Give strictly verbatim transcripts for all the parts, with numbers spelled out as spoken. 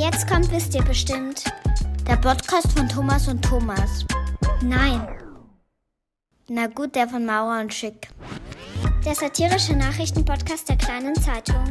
Jetzt kommt, wisst ihr bestimmt, der Podcast von Thomas und Thomas. Nein. Na gut, der von Maurer und Schick. Der satirische Nachrichtenpodcast der Kleinen Zeitung.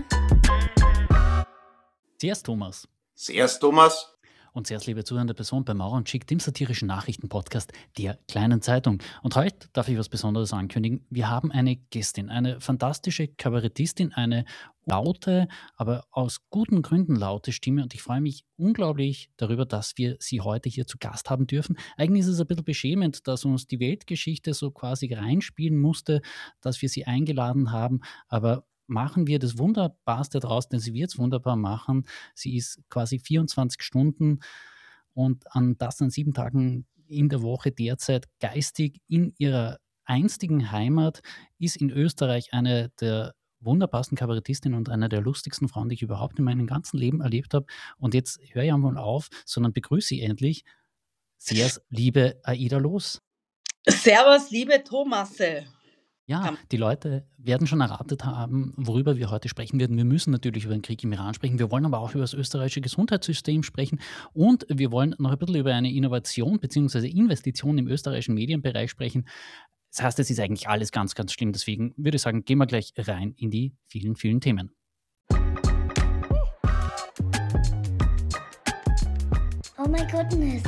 Servus Thomas. Servus Thomas. Und sehr liebe zuhörende Person bei Maurer und Schick, dem satirischen Nachrichtenpodcast der Kleinen Zeitung. Und heute darf ich was Besonderes ankündigen. Wir haben eine Gästin, eine fantastische Kabarettistin, eine laute, aber aus guten Gründen laute Stimme. Und ich freue mich unglaublich darüber, dass wir sie heute hier zu Gast haben dürfen. Eigentlich ist es ein bisschen beschämend, dass uns die Weltgeschichte so quasi reinspielen musste, dass wir sie eingeladen haben, aber machen wir das Wunderbarste draus, denn sie wird es wunderbar machen. Sie ist quasi vierundzwanzig Stunden und an das an sieben Tagen in der Woche derzeit geistig in ihrer einstigen Heimat, ist in Österreich eine der wunderbarsten Kabarettistinnen und eine der lustigsten Frauen, die ich überhaupt in meinem ganzen Leben erlebt habe. Und jetzt höre ich einmal auf, sondern begrüße ich endlich sehr liebe Aida Loos. Servus, liebe Thomasse. Ja, die Leute werden schon erratet haben, worüber wir heute sprechen werden. Wir müssen natürlich über den Krieg im Iran sprechen. Wir wollen aber auch über das österreichische Gesundheitssystem sprechen. Und wir wollen noch ein bisschen über eine Innovation bzw. Investition im österreichischen Medienbereich sprechen. Das heißt, es ist eigentlich alles ganz, ganz schlimm. Deswegen würde ich sagen, gehen wir gleich rein in die vielen, vielen Themen. Oh my goodness.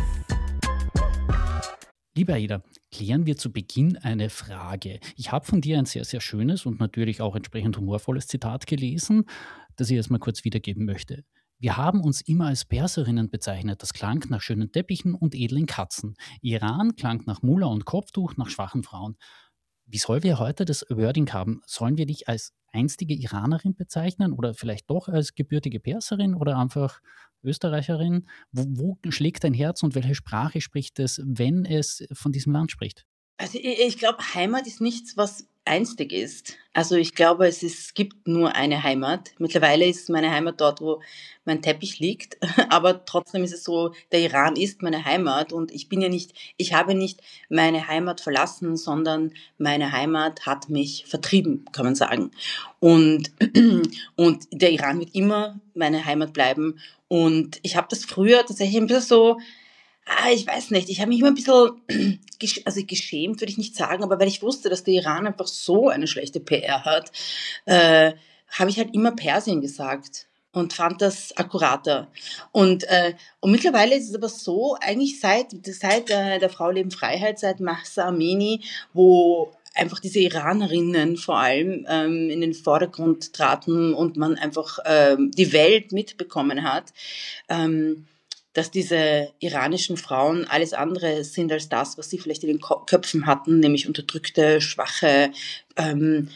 Liebe Aida, klären wir zu Beginn eine Frage. Ich habe von dir ein sehr, sehr schönes und natürlich auch entsprechend humorvolles Zitat gelesen, das ich jetzt mal kurz wiedergeben möchte. Wir haben uns immer als Perserinnen bezeichnet. Das klang nach schönen Teppichen und edlen Katzen. Iran klang nach Mullah und Kopftuch, nach schwachen Frauen. Wie sollen wir heute das Wording haben? Sollen wir dich als einstige Iranerin bezeichnen oder vielleicht doch als gebürtige Perserin oder einfach Österreicherin? Wo, wo schlägt dein Herz und welche Sprache spricht es, wenn es von diesem Land spricht? Also ich, ich glaube, Heimat ist nichts, was einstig ist. Also ich glaube, es, ist, es gibt nur eine Heimat. Mittlerweile ist meine Heimat dort, wo mein Teppich liegt. Aber trotzdem ist es so, der Iran ist meine Heimat und ich bin ja nicht, ich habe nicht meine Heimat verlassen, sondern meine Heimat hat mich vertrieben, kann man sagen. Und, und der Iran wird immer meine Heimat bleiben. Und ich habe das früher tatsächlich ein bisschen so, Ah, ich weiß nicht, ich habe mich immer ein bisschen, also geschämt würde ich nicht sagen, aber weil ich wusste, dass der Iran einfach so eine schlechte P R hat, äh, habe ich halt immer Persien gesagt und fand das akkurater. Und, äh, und mittlerweile ist es aber so, eigentlich seit, seit äh, der Frau Leben Freiheit, seit Mahsa Amini, wo einfach diese Iranerinnen vor allem ähm, in den Vordergrund traten und man einfach ähm, die Welt mitbekommen hat, ähm, dass diese iranischen Frauen alles andere sind als das, was sie vielleicht in den Köpfen hatten, nämlich unterdrückte, schwache, ähm,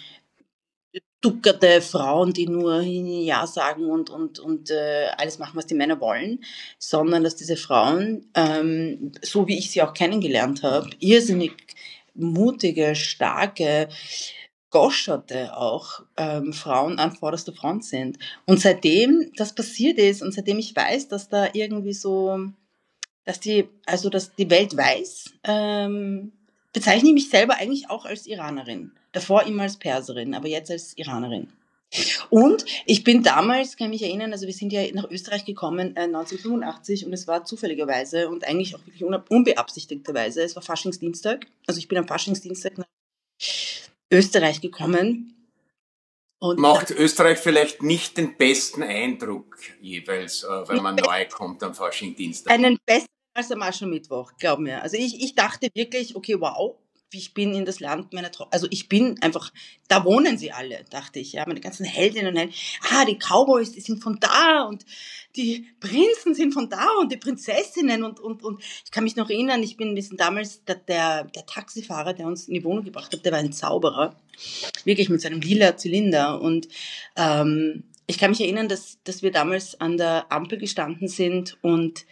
duckerte Frauen, die nur Ja sagen und, und, und äh, alles machen, was die Männer wollen, sondern dass diese Frauen, ähm, so wie ich sie auch kennengelernt habe, irrsinnig mutige, starke, goscherte auch ähm, Frauen an vorderster Front sind. Und seitdem das passiert ist und seitdem ich weiß, dass da irgendwie so, dass die, also dass die Welt weiß, ähm, bezeichne ich mich selber eigentlich auch als Iranerin. Davor immer als Perserin, aber jetzt als Iranerin. Und ich bin damals, kann ich mich erinnern, also wir sind ja nach Österreich gekommen äh, neunzehnhundertfünfundachtzig und es war zufälligerweise und eigentlich auch wirklich unbeabsichtigterweise, es war Faschingsdienstag, also ich bin am Faschingsdienstag nach Österreich gekommen. Und macht Österreich vielleicht nicht den besten Eindruck jeweils, äh, wenn man neu kommt am Faschingdienstag? Einen besseren als am Aschermittwoch, glaub mir. Also ich, ich dachte wirklich, okay, wow, ich bin in das Land meiner Traum, also ich bin einfach, da wohnen sie alle, dachte ich, ja, meine ganzen Heldinnen und Helden, ah, die Cowboys, die sind von da und die Prinzen sind von da und die Prinzessinnen und, und, und ich kann mich noch erinnern, ich bin, wir sind damals, der, der, der Taxifahrer, der uns in die Wohnung gebracht hat, der war ein Zauberer, wirklich mit seinem lila Zylinder und, ähm, ich kann mich erinnern, dass, dass wir damals an der Ampel gestanden sind und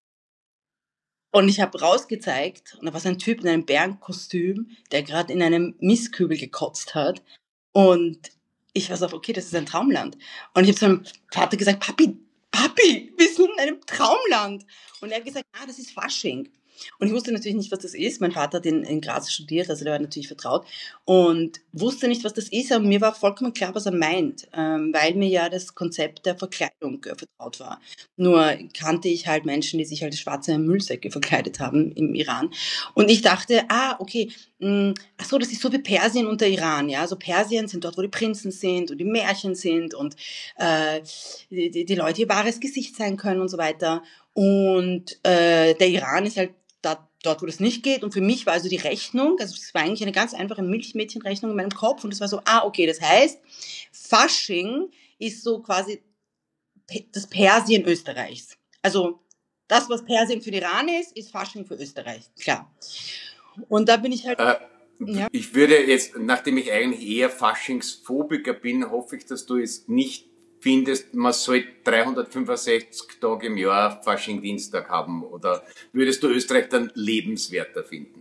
Und ich habe rausgezeigt, und da war so ein Typ in einem Bärenkostüm, der gerade in einem Mistkübel gekotzt hat. Und ich war so, okay, das ist ein Traumland. Und ich habe zu meinem Vater gesagt, Papi, Papi, wir sind in einem Traumland. Und er hat gesagt, ah, das ist Fasching. Und ich wusste natürlich nicht, was das ist. Mein Vater hat in, in Graz studiert, also der war natürlich vertraut und wusste nicht, was das ist, aber mir war vollkommen klar, was er meint, ähm, weil mir ja das Konzept der Verkleidung äh, vertraut war. Nur kannte ich halt Menschen, die sich halt als schwarze Müllsäcke verkleidet haben im Iran. Und ich dachte, ah, okay, mh, ach so, das ist so wie Persien und der Iran, ja. Also Persien sind dort, wo die Prinzen sind und die Märchen sind und äh, die, die, die Leute ihr wahres Gesicht sein können und so weiter. Und äh, der Iran ist halt da, dort, wo das nicht geht. Und für mich war also die Rechnung, also es war eigentlich eine ganz einfache Milchmädchenrechnung in meinem Kopf. Und es war so, ah, okay, das heißt, Fasching ist so quasi das Persien Österreichs. Also das, was Persien für den Iran ist, ist Fasching für Österreich, klar. Und da bin ich halt... Äh, ja. Ich würde jetzt, nachdem ich eigentlich eher Faschingsphobiker bin, hoffe ich, dass du jetzt nicht findest, man soll dreihundertfünfundsechzig Tage im Jahr Fasching-Dienstag haben, oder würdest du Österreich dann lebenswerter finden?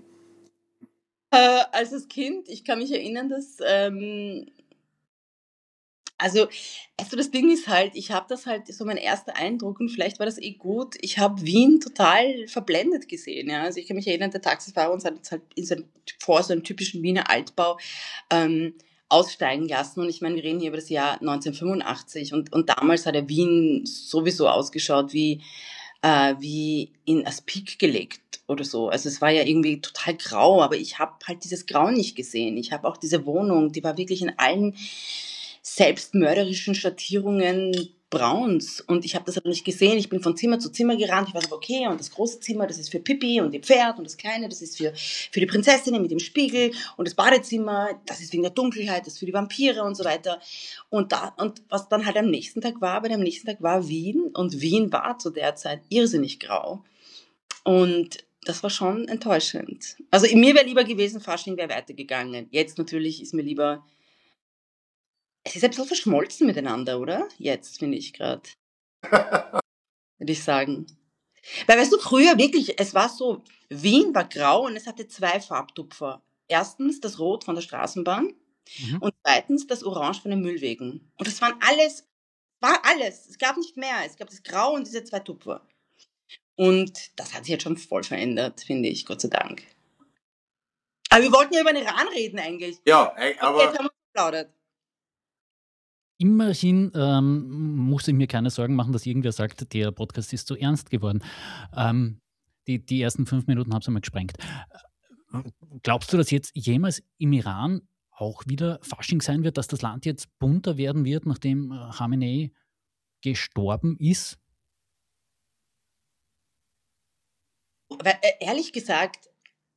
Äh, als das Kind, ich kann mich erinnern, dass, ähm, also, also das Ding ist halt, ich habe das halt, so mein erster Eindruck, und vielleicht war das eh gut, ich habe Wien total verblendet gesehen, ja, also ich kann mich erinnern, der Taxifahrer uns hat uns halt in so einem, vor so einem typischen Wiener Altbau ähm, aussteigen lassen, und ich meine, wir reden hier über das Jahr neunzehnhundertfünfundachtzig, und, und damals hat der Wien sowieso ausgeschaut wie, äh, wie in Aspik gelegt oder so, also es war ja irgendwie total grau, aber ich habe halt dieses Grau nicht gesehen, ich habe auch diese Wohnung, die war wirklich in allen selbstmörderischen Schattierungen Brauns, und ich habe das aber nicht gesehen. Ich bin von Zimmer zu Zimmer gerannt. Ich war so, okay, und das große Zimmer, das ist für Pippi und die Pferd, und das kleine, das ist für, für die Prinzessin mit dem Spiegel, und das Badezimmer, das ist wegen der Dunkelheit, das ist für die Vampire und so weiter. Und da, und was dann halt am nächsten Tag war, aber am nächsten Tag war Wien, und Wien war zu der Zeit irrsinnig grau. Und das war schon enttäuschend. Also mir wäre lieber gewesen, Fasching wäre weitergegangen. Jetzt natürlich ist mir lieber... Es ist ein bisschen verschmolzen miteinander, oder? Jetzt, finde ich gerade. Würde ich sagen. Weil, weißt du, früher wirklich, es war so, Wien war grau und es hatte zwei Farbtupfer. Erstens das Rot von der Straßenbahn Mhm. und zweitens das Orange von den Müllwegen. Und das waren alles, war alles. Es gab nicht mehr. Es gab das Grau und diese zwei Tupfer. Und das hat sich jetzt schon voll verändert, finde ich, Gott sei Dank. Aber wir wollten ja über den Iran reden eigentlich. Ja, äh, aber... Jetzt haben wir geplaudert. Immerhin ähm, muss ich mir keine Sorgen machen, dass irgendwer sagt, der Podcast ist zu ernst geworden. Ähm, die, die ersten fünf Minuten haben sie mal gesprengt. Äh, Glaubst du, dass jetzt jemals im Iran auch wieder Fasching sein wird, dass das Land jetzt bunter werden wird, nachdem äh, Khamenei gestorben ist? Weil, äh, ehrlich gesagt,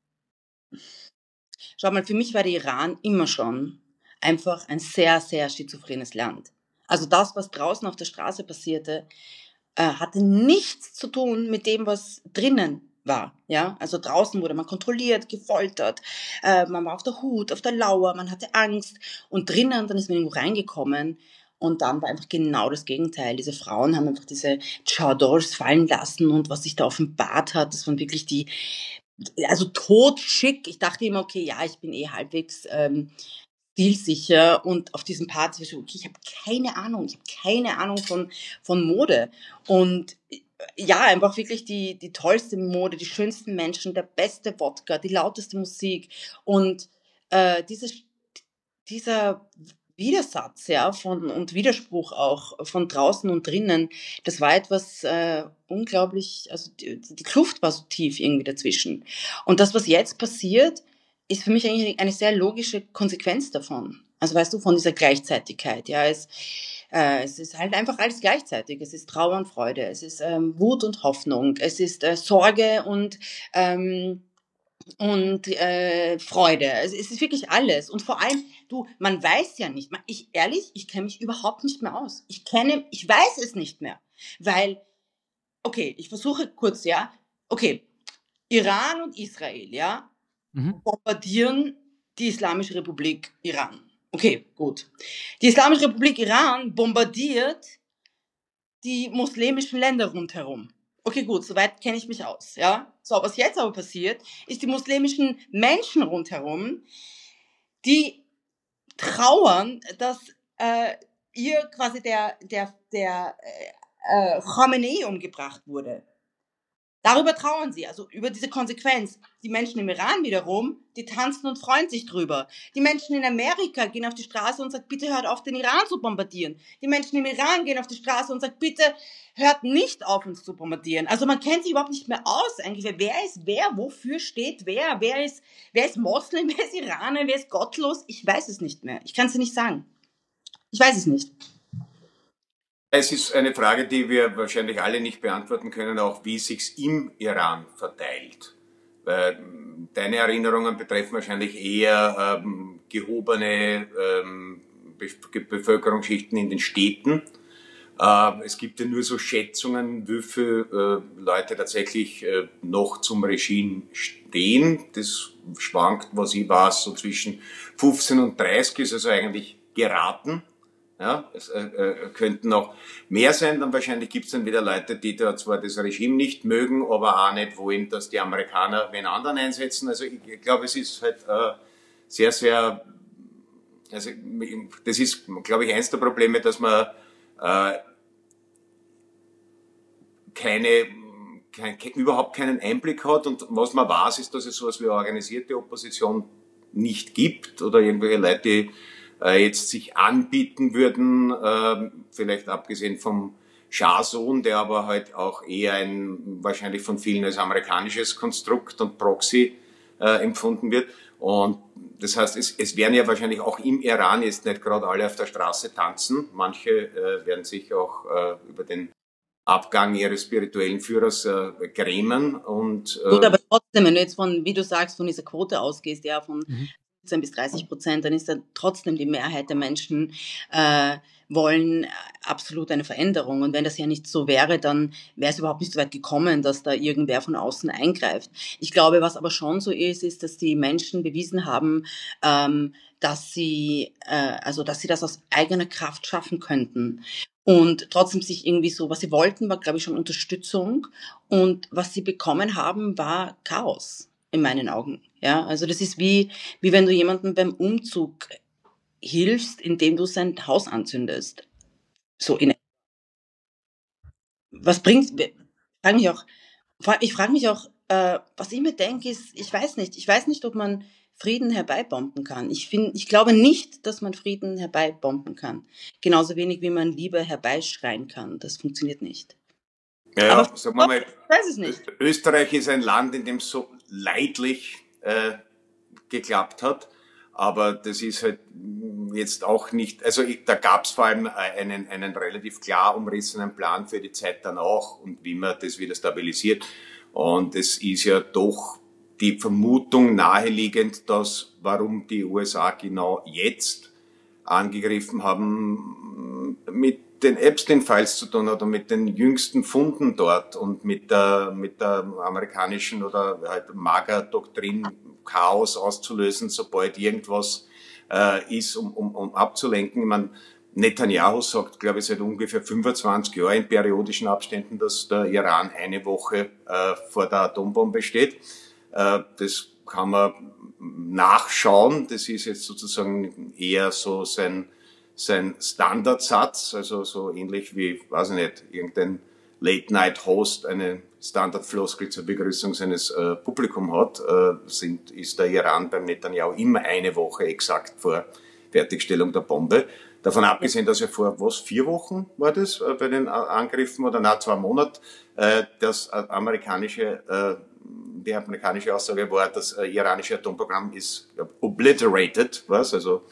schau mal, für mich war der Iran immer schon einfach ein sehr, sehr schizophrenes Land. Also das, was draußen auf der Straße passierte, äh, hatte nichts zu tun mit dem, was drinnen war. Ja? Also draußen wurde man kontrolliert, gefoltert, äh, man war auf der Hut, auf der Lauer, man hatte Angst, und drinnen, dann ist man irgendwo reingekommen, und dann war einfach genau das Gegenteil. Diese Frauen haben einfach diese Chadors fallen lassen, und was sich da offenbart hat, das waren wirklich die, also totschick. Ich dachte immer, okay, ja, ich bin eh halbwegs ähm, stilsicher, und auf diesen Parts, okay, ich habe keine Ahnung, ich habe keine Ahnung von, von Mode, und ja, einfach wirklich die, die tollste Mode, die schönsten Menschen, der beste Wodka, die lauteste Musik, und äh, dieses, dieser Widersatz, ja, von, und Widerspruch auch von draußen und drinnen, das war etwas äh, unglaublich, also die, die Kluft war so tief irgendwie dazwischen. Und das, was jetzt passiert, ist für mich eigentlich eine sehr logische Konsequenz davon. Also weißt du, von dieser Gleichzeitigkeit. Ja, es, äh, es ist halt einfach alles gleichzeitig. Es ist Trauer und Freude, es ist ähm, Wut und Hoffnung, es ist äh, Sorge und ähm, und äh, Freude. Es, es ist wirklich alles. Und vor allem, du, man weiß ja nicht. Man, ich ehrlich, ich kenne mich überhaupt nicht mehr aus. Ich kenne, ich weiß es nicht mehr, weil, okay, ich versuche kurz, ja, okay, Iran und Israel, ja, Mhm. bombardieren die Islamische Republik Iran. Okay, gut. Die Islamische Republik Iran bombardiert die muslimischen Länder rundherum. Okay, gut, soweit kenne ich mich aus, ja. So, was jetzt aber passiert, ist, die muslimischen Menschen rundherum, die trauern, dass äh, ihr quasi der, der, der äh, Khamenei umgebracht wurde. Darüber trauern sie, also über diese Konsequenz. Die Menschen im Iran wiederum, die tanzen und freuen sich drüber. Die Menschen in Amerika gehen auf die Straße und sagen, bitte hört auf, den Iran zu bombardieren. Die Menschen im Iran gehen auf die Straße und sagen, bitte hört nicht auf, uns zu bombardieren. Also man kennt sich überhaupt nicht mehr aus eigentlich. Wer ist wer, wofür steht wer, wer ist, wer ist Moslem, wer ist Iraner, wer ist gottlos? Ich weiß es nicht mehr. Ich kann es dir nicht sagen. Ich weiß es nicht. Es ist eine Frage, die wir wahrscheinlich alle nicht beantworten können, auch wie sich's im Iran verteilt. Weil deine Erinnerungen betreffen wahrscheinlich eher ähm, gehobene ähm, Be- Bevölkerungsschichten in den Städten. Äh, es gibt ja nur so Schätzungen, wie viele äh, Leute tatsächlich äh, noch zum Regime stehen. Das schwankt, was ich weiß, so zwischen fünfzehn und dreißig, ist also eigentlich geraten. Ja, es äh, äh, könnten noch mehr sein, dann wahrscheinlich gibt es dann wieder Leute, die da zwar das Regime nicht mögen, aber auch nicht wollen, dass die Amerikaner wen anderen einsetzen. Also ich, ich glaube, es ist halt äh, sehr, sehr, also das ist, glaube ich, eins der Probleme, dass man äh, keine, kein, überhaupt keinen Einblick hat, und was man weiß, ist, dass es sowas wie organisierte Opposition nicht gibt oder irgendwelche Leute, die jetzt sich anbieten würden, äh, vielleicht abgesehen vom Schah-Sohn, der aber halt auch eher ein, wahrscheinlich von vielen als amerikanisches Konstrukt und Proxy äh, empfunden wird. Und das heißt, es, es werden ja wahrscheinlich auch im Iran jetzt nicht gerade alle auf der Straße tanzen. Manche äh, werden sich auch äh, über den Abgang ihres spirituellen Führers äh, grämen. Und, äh, Gut, aber trotzdem, wenn du jetzt von, wie du sagst, von dieser Quote ausgehst, ja, von Mhm. siebzehn bis dreißig Prozent, dann ist dann trotzdem die Mehrheit der Menschen äh, wollen absolut eine Veränderung. Und wenn das ja nicht so wäre, dann wäre es überhaupt nicht so weit gekommen, dass da irgendwer von außen eingreift. Ich glaube, was aber schon so ist, ist, dass die Menschen bewiesen haben, ähm, dass sie, äh, also dass sie das aus eigener Kraft schaffen könnten. Und trotzdem sich irgendwie so, was sie wollten, war, glaube ich, schon Unterstützung. Und was sie bekommen haben, war Chaos. In meinen Augen. Ja, also das ist wie, wie wenn du jemandem beim Umzug hilfst, indem du sein Haus anzündest. So in, was bringt, ich frage mich auch, ich frage mich auch, äh, was ich mir denke, ist, ich weiß nicht, ich weiß nicht, ob man Frieden herbeibomben kann. Ich finde, ich glaube nicht, dass man Frieden herbeibomben kann. Genauso wenig wie man Liebe herbeischreien kann. Das funktioniert nicht. Ja, Aber sagen wir mal, ich weiß es nicht. Österreich ist ein Land, in dem es so leidlich äh, geklappt hat, aber das ist halt jetzt auch nicht, also ich, da gab es vor allem einen, einen relativ klar umrissenen Plan für die Zeit danach und wie man das wieder stabilisiert. Und es ist ja doch die Vermutung naheliegend, dass warum die U S A genau jetzt angegriffen haben, mit den Epstein-Files zu tun hat und mit den jüngsten Funden dort und mit der, mit der amerikanischen oder halt MAGA-Doktrin Chaos auszulösen, sobald irgendwas äh, ist, um, um, um abzulenken. Ich meine, Netanyahu sagt, glaube ich, seit ungefähr fünfundzwanzig Jahren in periodischen Abständen, dass der Iran eine Woche äh, vor der Atombombe steht. Äh, das kann man nachschauen. Das ist jetzt sozusagen eher so sein sein Standardsatz, also so ähnlich wie, weiß ich nicht, irgendein Late-Night-Host eine Standardfloskel zur Begrüßung seines äh, Publikum hat, äh, sind, ist der Iran beim Netanyahu immer eine Woche exakt vor Fertigstellung der Bombe. Davon abgesehen, dass er vor, was, vier Wochen war das, äh, bei den Angriffen, oder na, zwei Monate, äh, das äh, amerikanische, äh, die amerikanische Aussage war, das äh, iranische Atomprogramm ist äh, obliterated, was, also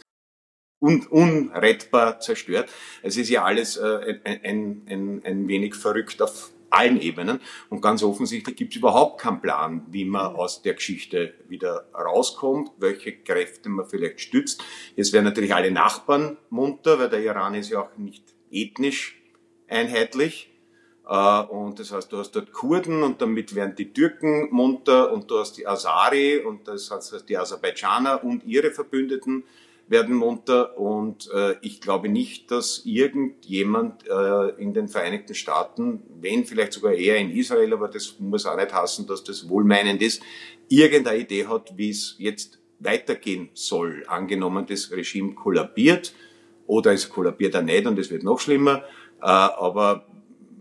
Un, unrettbar zerstört. Es ist ja alles äh, ein, ein, ein wenig verrückt auf allen Ebenen. Und ganz offensichtlich gibt es überhaupt keinen Plan, wie man aus der Geschichte wieder rauskommt, welche Kräfte man vielleicht stützt. Jetzt werden natürlich alle Nachbarn munter, weil der Iran ist ja auch nicht ethnisch einheitlich. Äh, und das heißt, du hast dort Kurden und damit werden die Türken munter und du hast die Azari und das heißt die Aserbaidschaner und ihre Verbündeten werden munter, und äh, ich glaube nicht, dass irgendjemand äh, in den Vereinigten Staaten, wenn vielleicht sogar eher in Israel, aber das muss auch nicht heißen, dass das wohlmeinend ist, irgendeine Idee hat, wie es jetzt weitergehen soll. Angenommen, das Regime kollabiert oder es kollabiert auch nicht und es wird noch schlimmer, äh, aber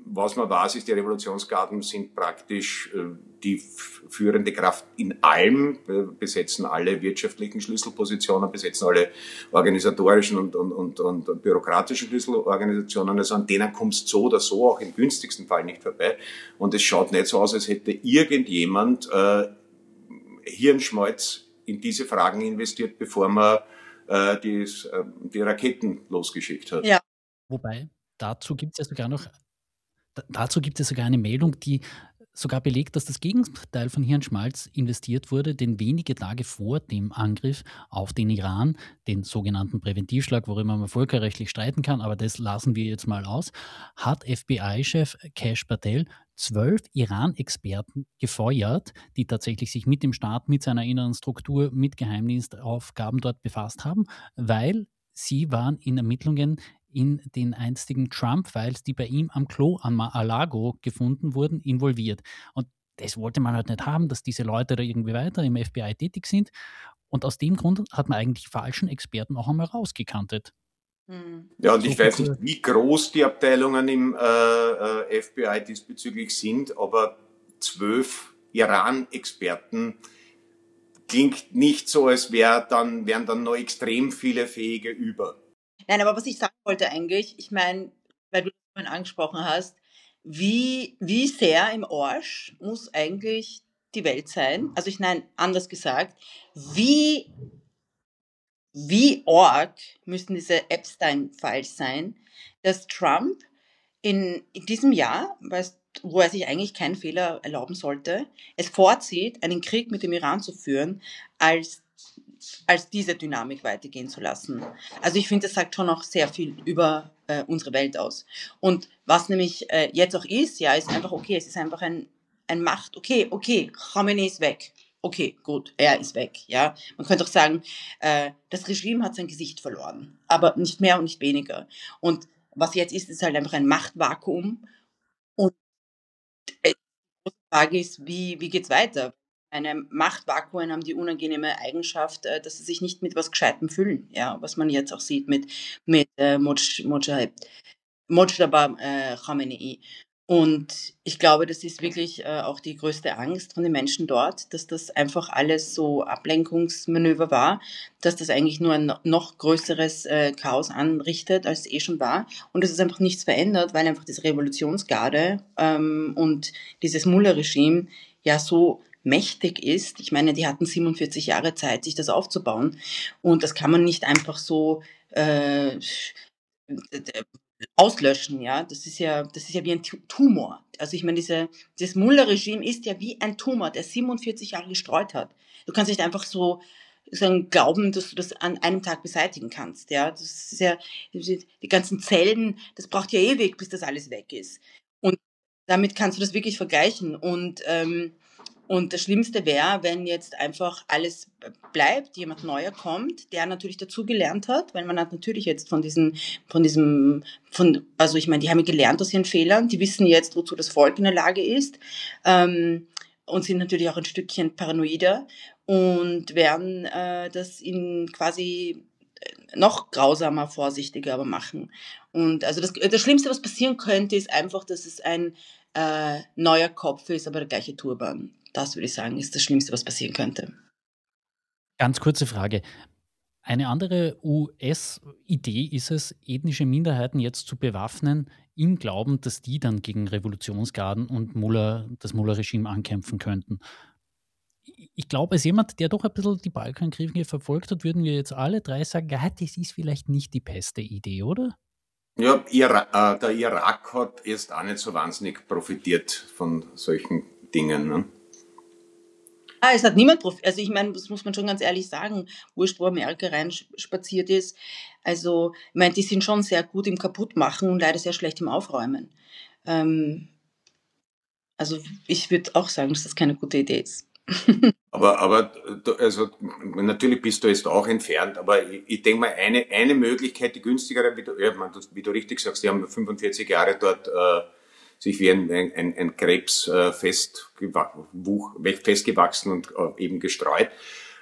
was man weiß, ist, die Revolutionsgarden sind praktisch äh, die führende Kraft in allem, äh, besetzen alle wirtschaftlichen Schlüsselpositionen, besetzen alle organisatorischen und, und, und, und bürokratischen Schlüsselorganisationen. Also an denen kommst so oder so, auch im günstigsten Fall nicht vorbei. Und es schaut nicht so aus, als hätte irgendjemand äh, Hirnschmalz in diese Fragen investiert, bevor man äh, die, äh, die Raketen losgeschickt hat. Ja. Wobei, dazu gibt es ja sogar noch, dazu gibt es sogar eine Meldung, die sogar belegt, dass das Gegenteil von Hirnschmalz investiert wurde, denn wenige Tage vor dem Angriff auf den Iran, den sogenannten Präventivschlag, worüber man völkerrechtlich streiten kann, aber das lassen wir jetzt mal aus, hat F B I-Chef Kash Patel zwölf Iran-Experten gefeuert, die tatsächlich sich mit dem Staat, mit seiner inneren Struktur, mit Geheimdienstaufgaben dort befasst haben, weil sie waren in Ermittlungen in den einstigen Trump-Files, die bei ihm am Klo am Mar-a-Lago gefunden wurden, involviert. Und das wollte man halt nicht haben, dass diese Leute da irgendwie weiter im F B I tätig sind. Und aus dem Grund hat man eigentlich falschen Experten auch einmal rausgekantet. Ja, und ich weiß nicht, wie groß die Abteilungen im äh, äh, F B I diesbezüglich sind, aber zwölf Iran-Experten klingt nicht so, als wär dann, wären dann noch extrem viele Fähige über. Nein, aber was ich sagen wollte eigentlich, ich meine, weil du das vorhin angesprochen hast, wie, wie sehr im Arsch muss eigentlich die Welt sein? Also ich meine, anders gesagt, wie, wie arg müssen diese Epstein-Files sein, dass Trump in, in diesem Jahr, weißt, wo er sich eigentlich keinen Fehler erlauben sollte, es vorzieht, einen Krieg mit dem Iran zu führen, als als diese Dynamik weitergehen zu lassen. Also ich finde, das sagt schon auch sehr viel über äh, unsere Welt aus. Und was nämlich äh, jetzt auch ist, ja, ist einfach, okay, es ist einfach ein, ein Macht, okay, okay, Khamenei ist weg. Okay, gut, er ist weg, ja. Man könnte auch sagen, äh, das Regime hat sein Gesicht verloren, aber nicht mehr und nicht weniger. Und was jetzt ist, ist halt einfach ein Machtvakuum. Und äh, die Frage ist, wie, wie geht's weiter? Eine Machtvakuum haben die unangenehme Eigenschaft, äh, dass sie sich nicht mit was Gescheitem füllen, ja, was man jetzt auch sieht mit, mit äh, Mojtaba äh, Khamenei. Und ich glaube, das ist wirklich äh, auch die größte Angst von den Menschen dort, dass das einfach alles so Ablenkungsmanöver war, dass das eigentlich nur ein noch größeres äh, Chaos anrichtet, als es eh schon war. Und dass es einfach nichts verändert, weil einfach diese Revolutionsgarde ähm, und dieses Mullah-Regime ja so mächtig ist. Ich meine, die hatten siebenundvierzig Jahre Zeit, sich das aufzubauen. Und das kann man nicht einfach so äh, auslöschen, ja. Das ist ja, das ist ja wie ein Tumor. Also ich meine, diese, dieses Mullah-Regime ist ja wie ein Tumor, der siebenundvierzig Jahre gestreut hat. Du kannst nicht einfach so sagen, glauben, dass du das an einem Tag beseitigen kannst, ja. Das ist ja, die ganzen Zellen, das braucht ja ewig, bis das alles weg ist. Und damit kannst du das wirklich vergleichen. Und ähm, Und das Schlimmste wäre, wenn jetzt einfach alles bleibt, jemand Neuer kommt, der natürlich dazugelernt hat, weil man hat natürlich jetzt von diesen, von diesem, von, also ich meine, die haben gelernt aus ihren Fehlern, die wissen jetzt, wozu das Volk in der Lage ist, ähm, und sind natürlich auch ein Stückchen paranoider und werden äh, das in quasi noch grausamer, vorsichtiger aber machen. Und also das, das Schlimmste, was passieren könnte, ist einfach, dass es ein äh, neuer Kopf ist, aber der gleiche Turban. Das würde ich sagen, ist das Schlimmste, was passieren könnte. Ganz kurze Frage. Eine andere U S-Idee ist es, ethnische Minderheiten jetzt zu bewaffnen, im Glauben, dass die dann gegen Revolutionsgarden und Mullah, das Mullah-Regime ankämpfen könnten. Ich glaube, als jemand, der doch ein bisschen die Balkankriege verfolgt hat, würden wir jetzt alle drei sagen, ja, das ist vielleicht nicht die beste Idee, oder? Ja, Ira- äh, der Irak hat erst auch nicht so wahnsinnig profitiert von solchen Dingen, ne? Ah, es hat niemand profitiert. Also ich meine, das muss man schon ganz ehrlich sagen, wurscht, wo Amerika reinspaziert ist. Also, ich meine, die sind schon sehr gut im Kaputtmachen und leider sehr schlecht im Aufräumen. Ähm, also ich würde auch sagen, dass das keine gute Idee ist. Aber, aber also natürlich bist du jetzt auch entfernt, aber ich, ich denke mal, eine, eine Möglichkeit, die günstigere, wie du, ja, wie du richtig sagst, die haben fünfundvierzig Jahre dort äh, sich wie ein, ein, ein Krebs äh, festgewa- wuch, festgewachsen und äh, eben gestreut.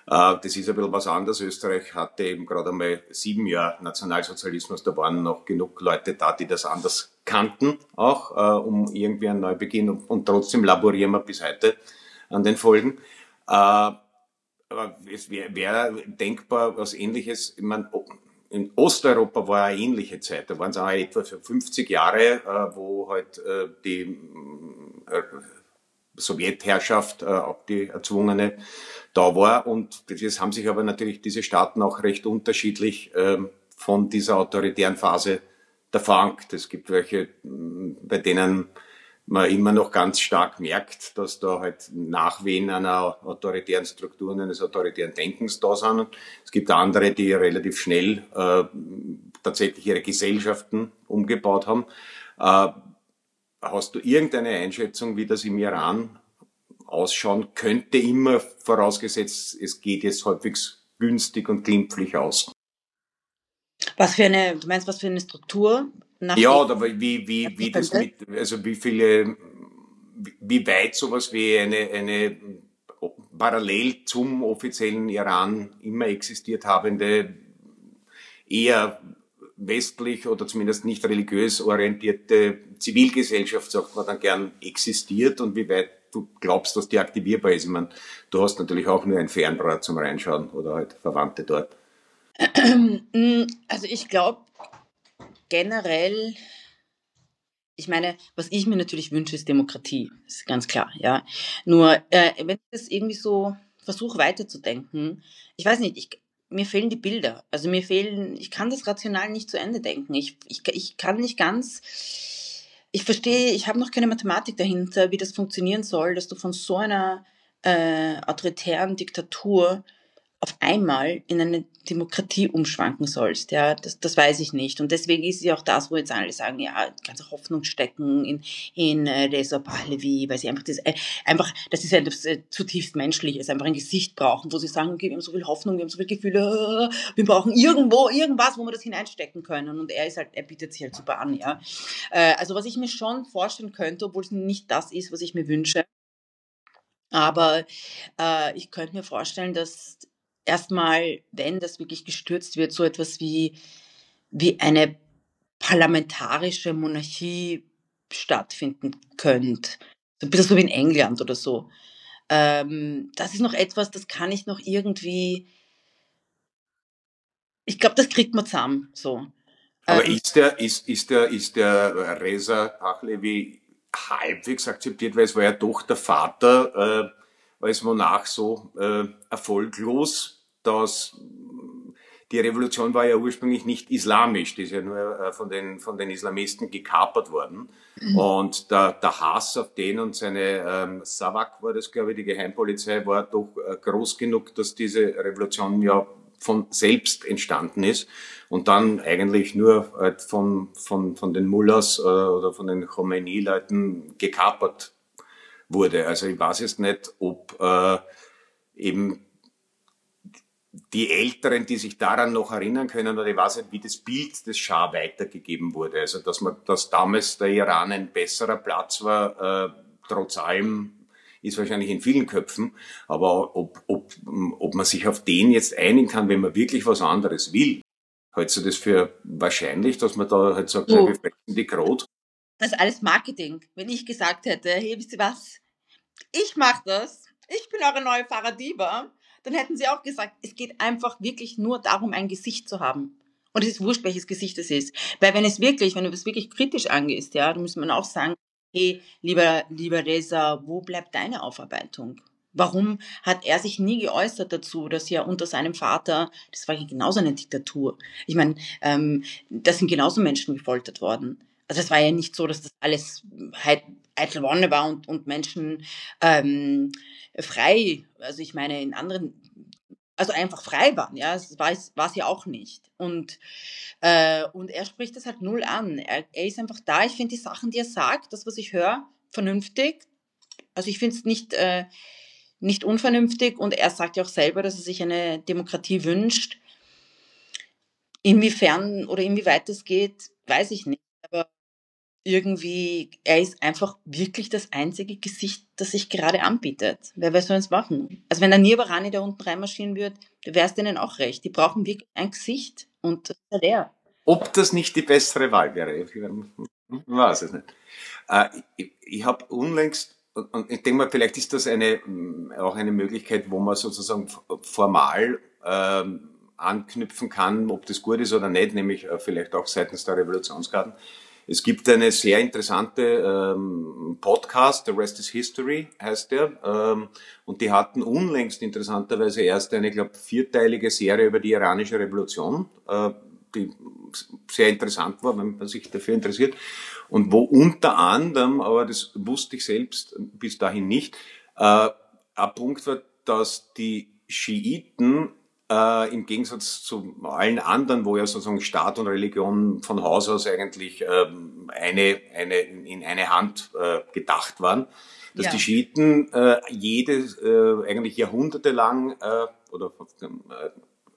Äh, das ist ein bisschen was anderes. Österreich hatte eben gerade einmal sieben Jahre Nationalsozialismus. Da waren noch genug Leute da, die das anders kannten, auch äh, um irgendwie einen Neubeginn. Und, und trotzdem laborieren wir bis heute an den Folgen. Äh, aber es wäre wär denkbar was Ähnliches. Ich meine, in Osteuropa war eine ähnliche Zeit. Da waren es auch etwa für fünfzig Jahre, äh, wo halt äh, die äh, Sowjetherrschaft, äh, auch die erzwungene, da war. Und das haben sich aber natürlich diese Staaten auch recht unterschiedlich äh, von dieser autoritären Phase verfangt. Es gibt welche, bei denen man immer noch ganz stark merkt, dass da halt Nachwehen einer autoritären Struktur und eines autoritären Denkens da sind. Es gibt andere, die relativ schnell äh, tatsächlich ihre Gesellschaften umgebaut haben. Äh, hast du irgendeine Einschätzung, wie das im Iran ausschauen könnte, immer vorausgesetzt, es geht jetzt halbwegs günstig und glimpflich aus? Was für eine, du meinst, was für eine Struktur? Ja, aber wie, wie, wie das mit, also wie viele, wie weit sowas wie eine, eine parallel zum offiziellen Iran immer existiert habende, eher westlich oder zumindest nicht religiös orientierte Zivilgesellschaft, sagt man dann gern, existiert und wie weit du glaubst, dass die aktivierbar ist. Ich meine, du hast natürlich auch nur ein Fernrohr zum Reinschauen oder halt Verwandte dort. Also ich glaube generell, ich meine, was ich mir natürlich wünsche, ist Demokratie. Das ist ganz klar, ja. Nur, äh, wenn ich das irgendwie so versuche weiterzudenken, ich weiß nicht, ich, mir fehlen die Bilder. Also mir fehlen, ich kann das rational nicht zu Ende denken. Ich, ich, ich kann nicht ganz, ich verstehe, ich habe noch keine Mathematik dahinter, wie das funktionieren soll, dass du von so einer äh, autoritären Diktatur auf einmal in eine Demokratie umschwanken sollst, ja, das, das weiß ich nicht. Und deswegen ist es ja auch das, wo jetzt alle sagen, ja, ganze Hoffnung stecken in, in äh, Reza Pahlavi, weil sie einfach das, äh, einfach, das ist ja das, äh, zutiefst menschlich, es einfach ein Gesicht brauchen, wo sie sagen, okay, wir haben so viel Hoffnung, wir haben so viele Gefühle, äh, wir brauchen irgendwo, irgendwas, wo wir das hineinstecken können. Und er ist halt, er bietet sich halt super an, ja. Äh, also was ich mir schon vorstellen könnte, obwohl es nicht das ist, was ich mir wünsche, aber äh, ich könnte mir vorstellen, dass erstmal, wenn das wirklich gestürzt wird, so etwas wie, wie eine parlamentarische Monarchie stattfinden könnte. So ein bisschen so wie in England oder so. Ähm, das ist noch etwas, das kann ich noch irgendwie, ich glaube, das kriegt man zusammen, so. Aber Ähm, ist der, ist, ist der, ist der Reza Pahlavi halbwegs akzeptiert, weil es war ja doch der Vater äh, als Monarch so äh, erfolglos, dass die Revolution war ja ursprünglich nicht islamisch, die ist ja nur äh, von den von den Islamisten gekapert worden. Mhm. Und der, der Hass auf den und seine ähm, Savak war das, glaube ich, die Geheimpolizei, war doch äh, groß genug, dass diese Revolution ja von selbst entstanden ist und dann eigentlich nur halt von von von den Mullahs äh, oder von den Khomeini-Leuten gekapert wurde. Also ich weiß jetzt nicht, ob äh, eben die Älteren, die sich daran noch erinnern können, oder ich weiß nicht, wie das Bild des Schah weitergegeben wurde. Also, dass man, dass damals der Iran ein besserer Platz war, äh, trotz allem, ist wahrscheinlich in vielen Köpfen. Aber ob, ob, ob man sich auf den jetzt einigen kann, wenn man wirklich was anderes will, hältst du das für wahrscheinlich, dass man da halt sagt, so, wir fressen die Krot? das ist alles Marketing. Wenn ich gesagt hätte, hey, wisst ihr was? Ich mache das. Ich bin eure neue Farah Diba. Dann hätten sie auch gesagt, es geht einfach wirklich nur darum, ein Gesicht zu haben. Und es ist wurscht, welches Gesicht es ist. Weil wenn es wirklich, wenn du das wirklich kritisch angehst, ja, dann muss man auch sagen, hey, lieber, lieber Reza, wo bleibt deine Aufarbeitung? Warum hat er sich nie geäußert dazu, dass ja unter seinem Vater, das war ja genauso eine Diktatur. Ich meine, ähm, da sind genauso Menschen gefoltert worden. Also es war ja nicht so, dass das alles eitel Wonne war und, und Menschen ähm, frei, also ich meine in anderen, also einfach frei waren, ja, das war es war es ja auch nicht. Und, äh, und er spricht das halt null an. Er, er ist einfach da. Ich finde die Sachen, die er sagt, das, was ich höre, vernünftig. Also ich finde es nicht, äh, nicht unvernünftig und er sagt ja auch selber, dass er sich eine Demokratie wünscht. Inwiefern oder inwieweit das geht, weiß ich nicht. Aber irgendwie, er ist einfach wirklich das einzige Gesicht, das sich gerade anbietet. Wer wer soll es machen? Also wenn der Nirvarani da unten reinmarschieren würde, wäre es denen auch recht. Die brauchen wirklich ein Gesicht und das ist halt er. Ob das nicht die bessere Wahl wäre, ich weiß es nicht. Äh, ich ich habe unlängst, und ich denke mal, vielleicht ist das eine, auch eine Möglichkeit, wo man sozusagen formal ähm, anknüpfen kann, ob das gut ist oder nicht, nämlich äh, vielleicht auch seitens der Revolutionsgarden. Es gibt eine sehr interessante ähm, Podcast, The Rest is History heißt der, ähm, und die hatten unlängst interessanterweise erst eine, glaube vierteilige Serie über die iranische Revolution, äh, die sehr interessant war, wenn man sich dafür interessiert, und wo unter anderem, aber das wusste ich selbst bis dahin nicht, äh, ein Punkt war, dass die Schiiten äh, im Gegensatz zu allen anderen, wo ja sozusagen Staat und Religion von Haus aus eigentlich ähm, eine, eine, in eine Hand äh, gedacht waren, dass Ja. die Schiiten äh, jedes, äh, eigentlich jahrhundertelang äh, oder äh,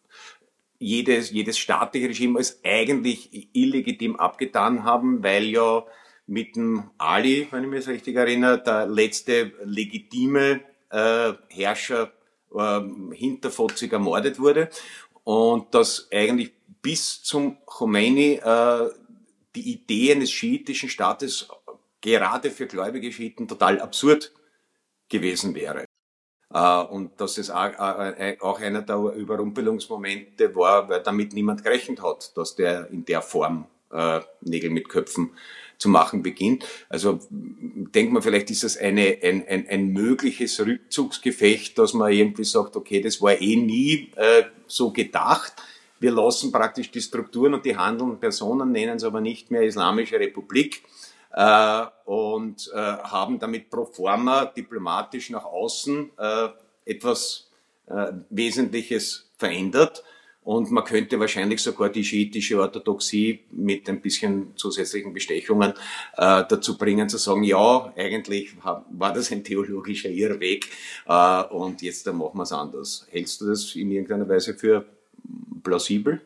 jedes, jedes staatliche Regime als eigentlich illegitim abgetan haben, weil ja mit dem Ali, wenn ich mich richtig erinnere, der letzte legitime äh, Herrscher äh, hinterfotzig ermordet wurde und dass eigentlich bis zum Khomeini äh, die Idee eines schiitischen Staates gerade für gläubige Schiiten total absurd gewesen wäre. Uh, und dass es auch, auch einer der Überrumpelungsmomente war, weil damit niemand gerechnet hat, dass der in der Form uh, Nägel mit Köpfen zu machen beginnt. Also denkt man, vielleicht ist das eine, ein, ein, ein mögliches Rückzugsgefecht, dass man irgendwie sagt, okay, das war eh nie äh, so gedacht. Wir lassen praktisch die Strukturen und die handelnden Personen, nennen es aber nicht mehr Islamische Republik, äh, und äh, haben damit pro forma diplomatisch nach außen äh, etwas äh, Wesentliches verändert. Und man könnte wahrscheinlich sogar die schiitische Orthodoxie mit ein bisschen zusätzlichen Bestechungen äh, dazu bringen, zu sagen, ja, eigentlich war das ein theologischer Irrweg äh, und jetzt dann machen wir es anders. Hältst du das in irgendeiner Weise für plausibel?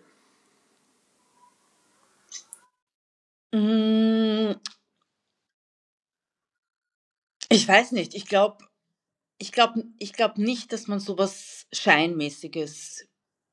Mm, Ich weiß nicht. Ich glaube, ich glaube, ich glaube nicht, dass man sowas Scheinmäßiges,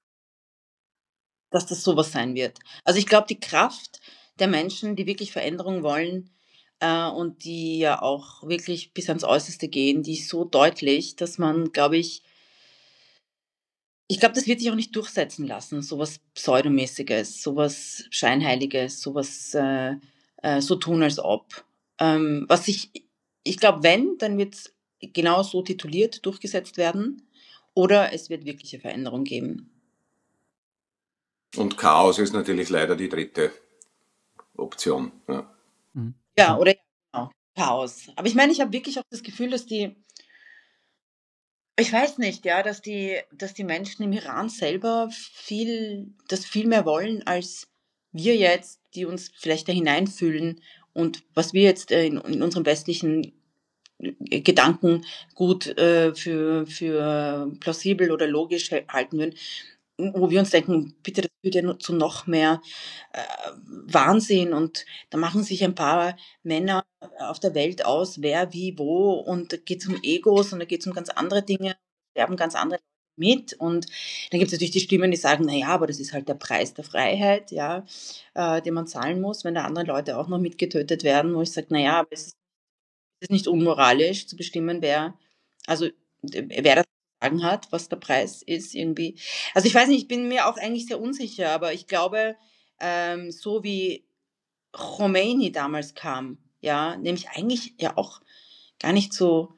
dass das sowas sein wird. Also ich glaube, die Kraft der Menschen, die wirklich Veränderung wollen äh, und die ja auch wirklich bis ans Äußerste gehen, die ist so deutlich, dass man, glaube ich, ich glaube, das wird sich auch nicht durchsetzen lassen, sowas Pseudomäßiges, sowas Scheinheiliges, sowas äh, äh, so tun als ob. Ähm, was ich, ich glaube, wenn, dann wird es genau so tituliert durchgesetzt werden oder es wird wirkliche Veränderung geben. Und Chaos ist natürlich leider die dritte Option. Ja, Mhm. Ja, oder genau, Chaos. Aber ich meine, ich habe wirklich auch das Gefühl, dass die, ich weiß nicht, ja, dass die, dass die Menschen im Iran selber viel, das viel mehr wollen als wir jetzt, die uns vielleicht da hineinfühlen und was wir jetzt äh, in, in unserem westlichen äh, Gedanken gut äh, für, für plausibel oder logisch he- halten würden, wo wir uns denken, bitte, das führt ja nur zu noch mehr äh, Wahnsinn und da machen sich ein paar Männer auf der Welt aus, wer, wie, wo und da geht es um Egos und da geht es um ganz andere Dinge, sterben ganz andere mit und dann gibt es natürlich die Stimmen, die sagen, na ja, aber das ist halt der Preis der Freiheit, ja, äh, den man zahlen muss, wenn da andere Leute auch noch mitgetötet werden, wo ich sage, na ja, aber es ist, es ist nicht unmoralisch zu bestimmen, wer, also äh, wer das zu sagen hat, was der Preis ist irgendwie. Also ich weiß nicht, ich bin mir auch eigentlich sehr unsicher, aber ich glaube, ähm, so wie Khomeini damals kam, ja, nämlich eigentlich ja auch gar nicht so,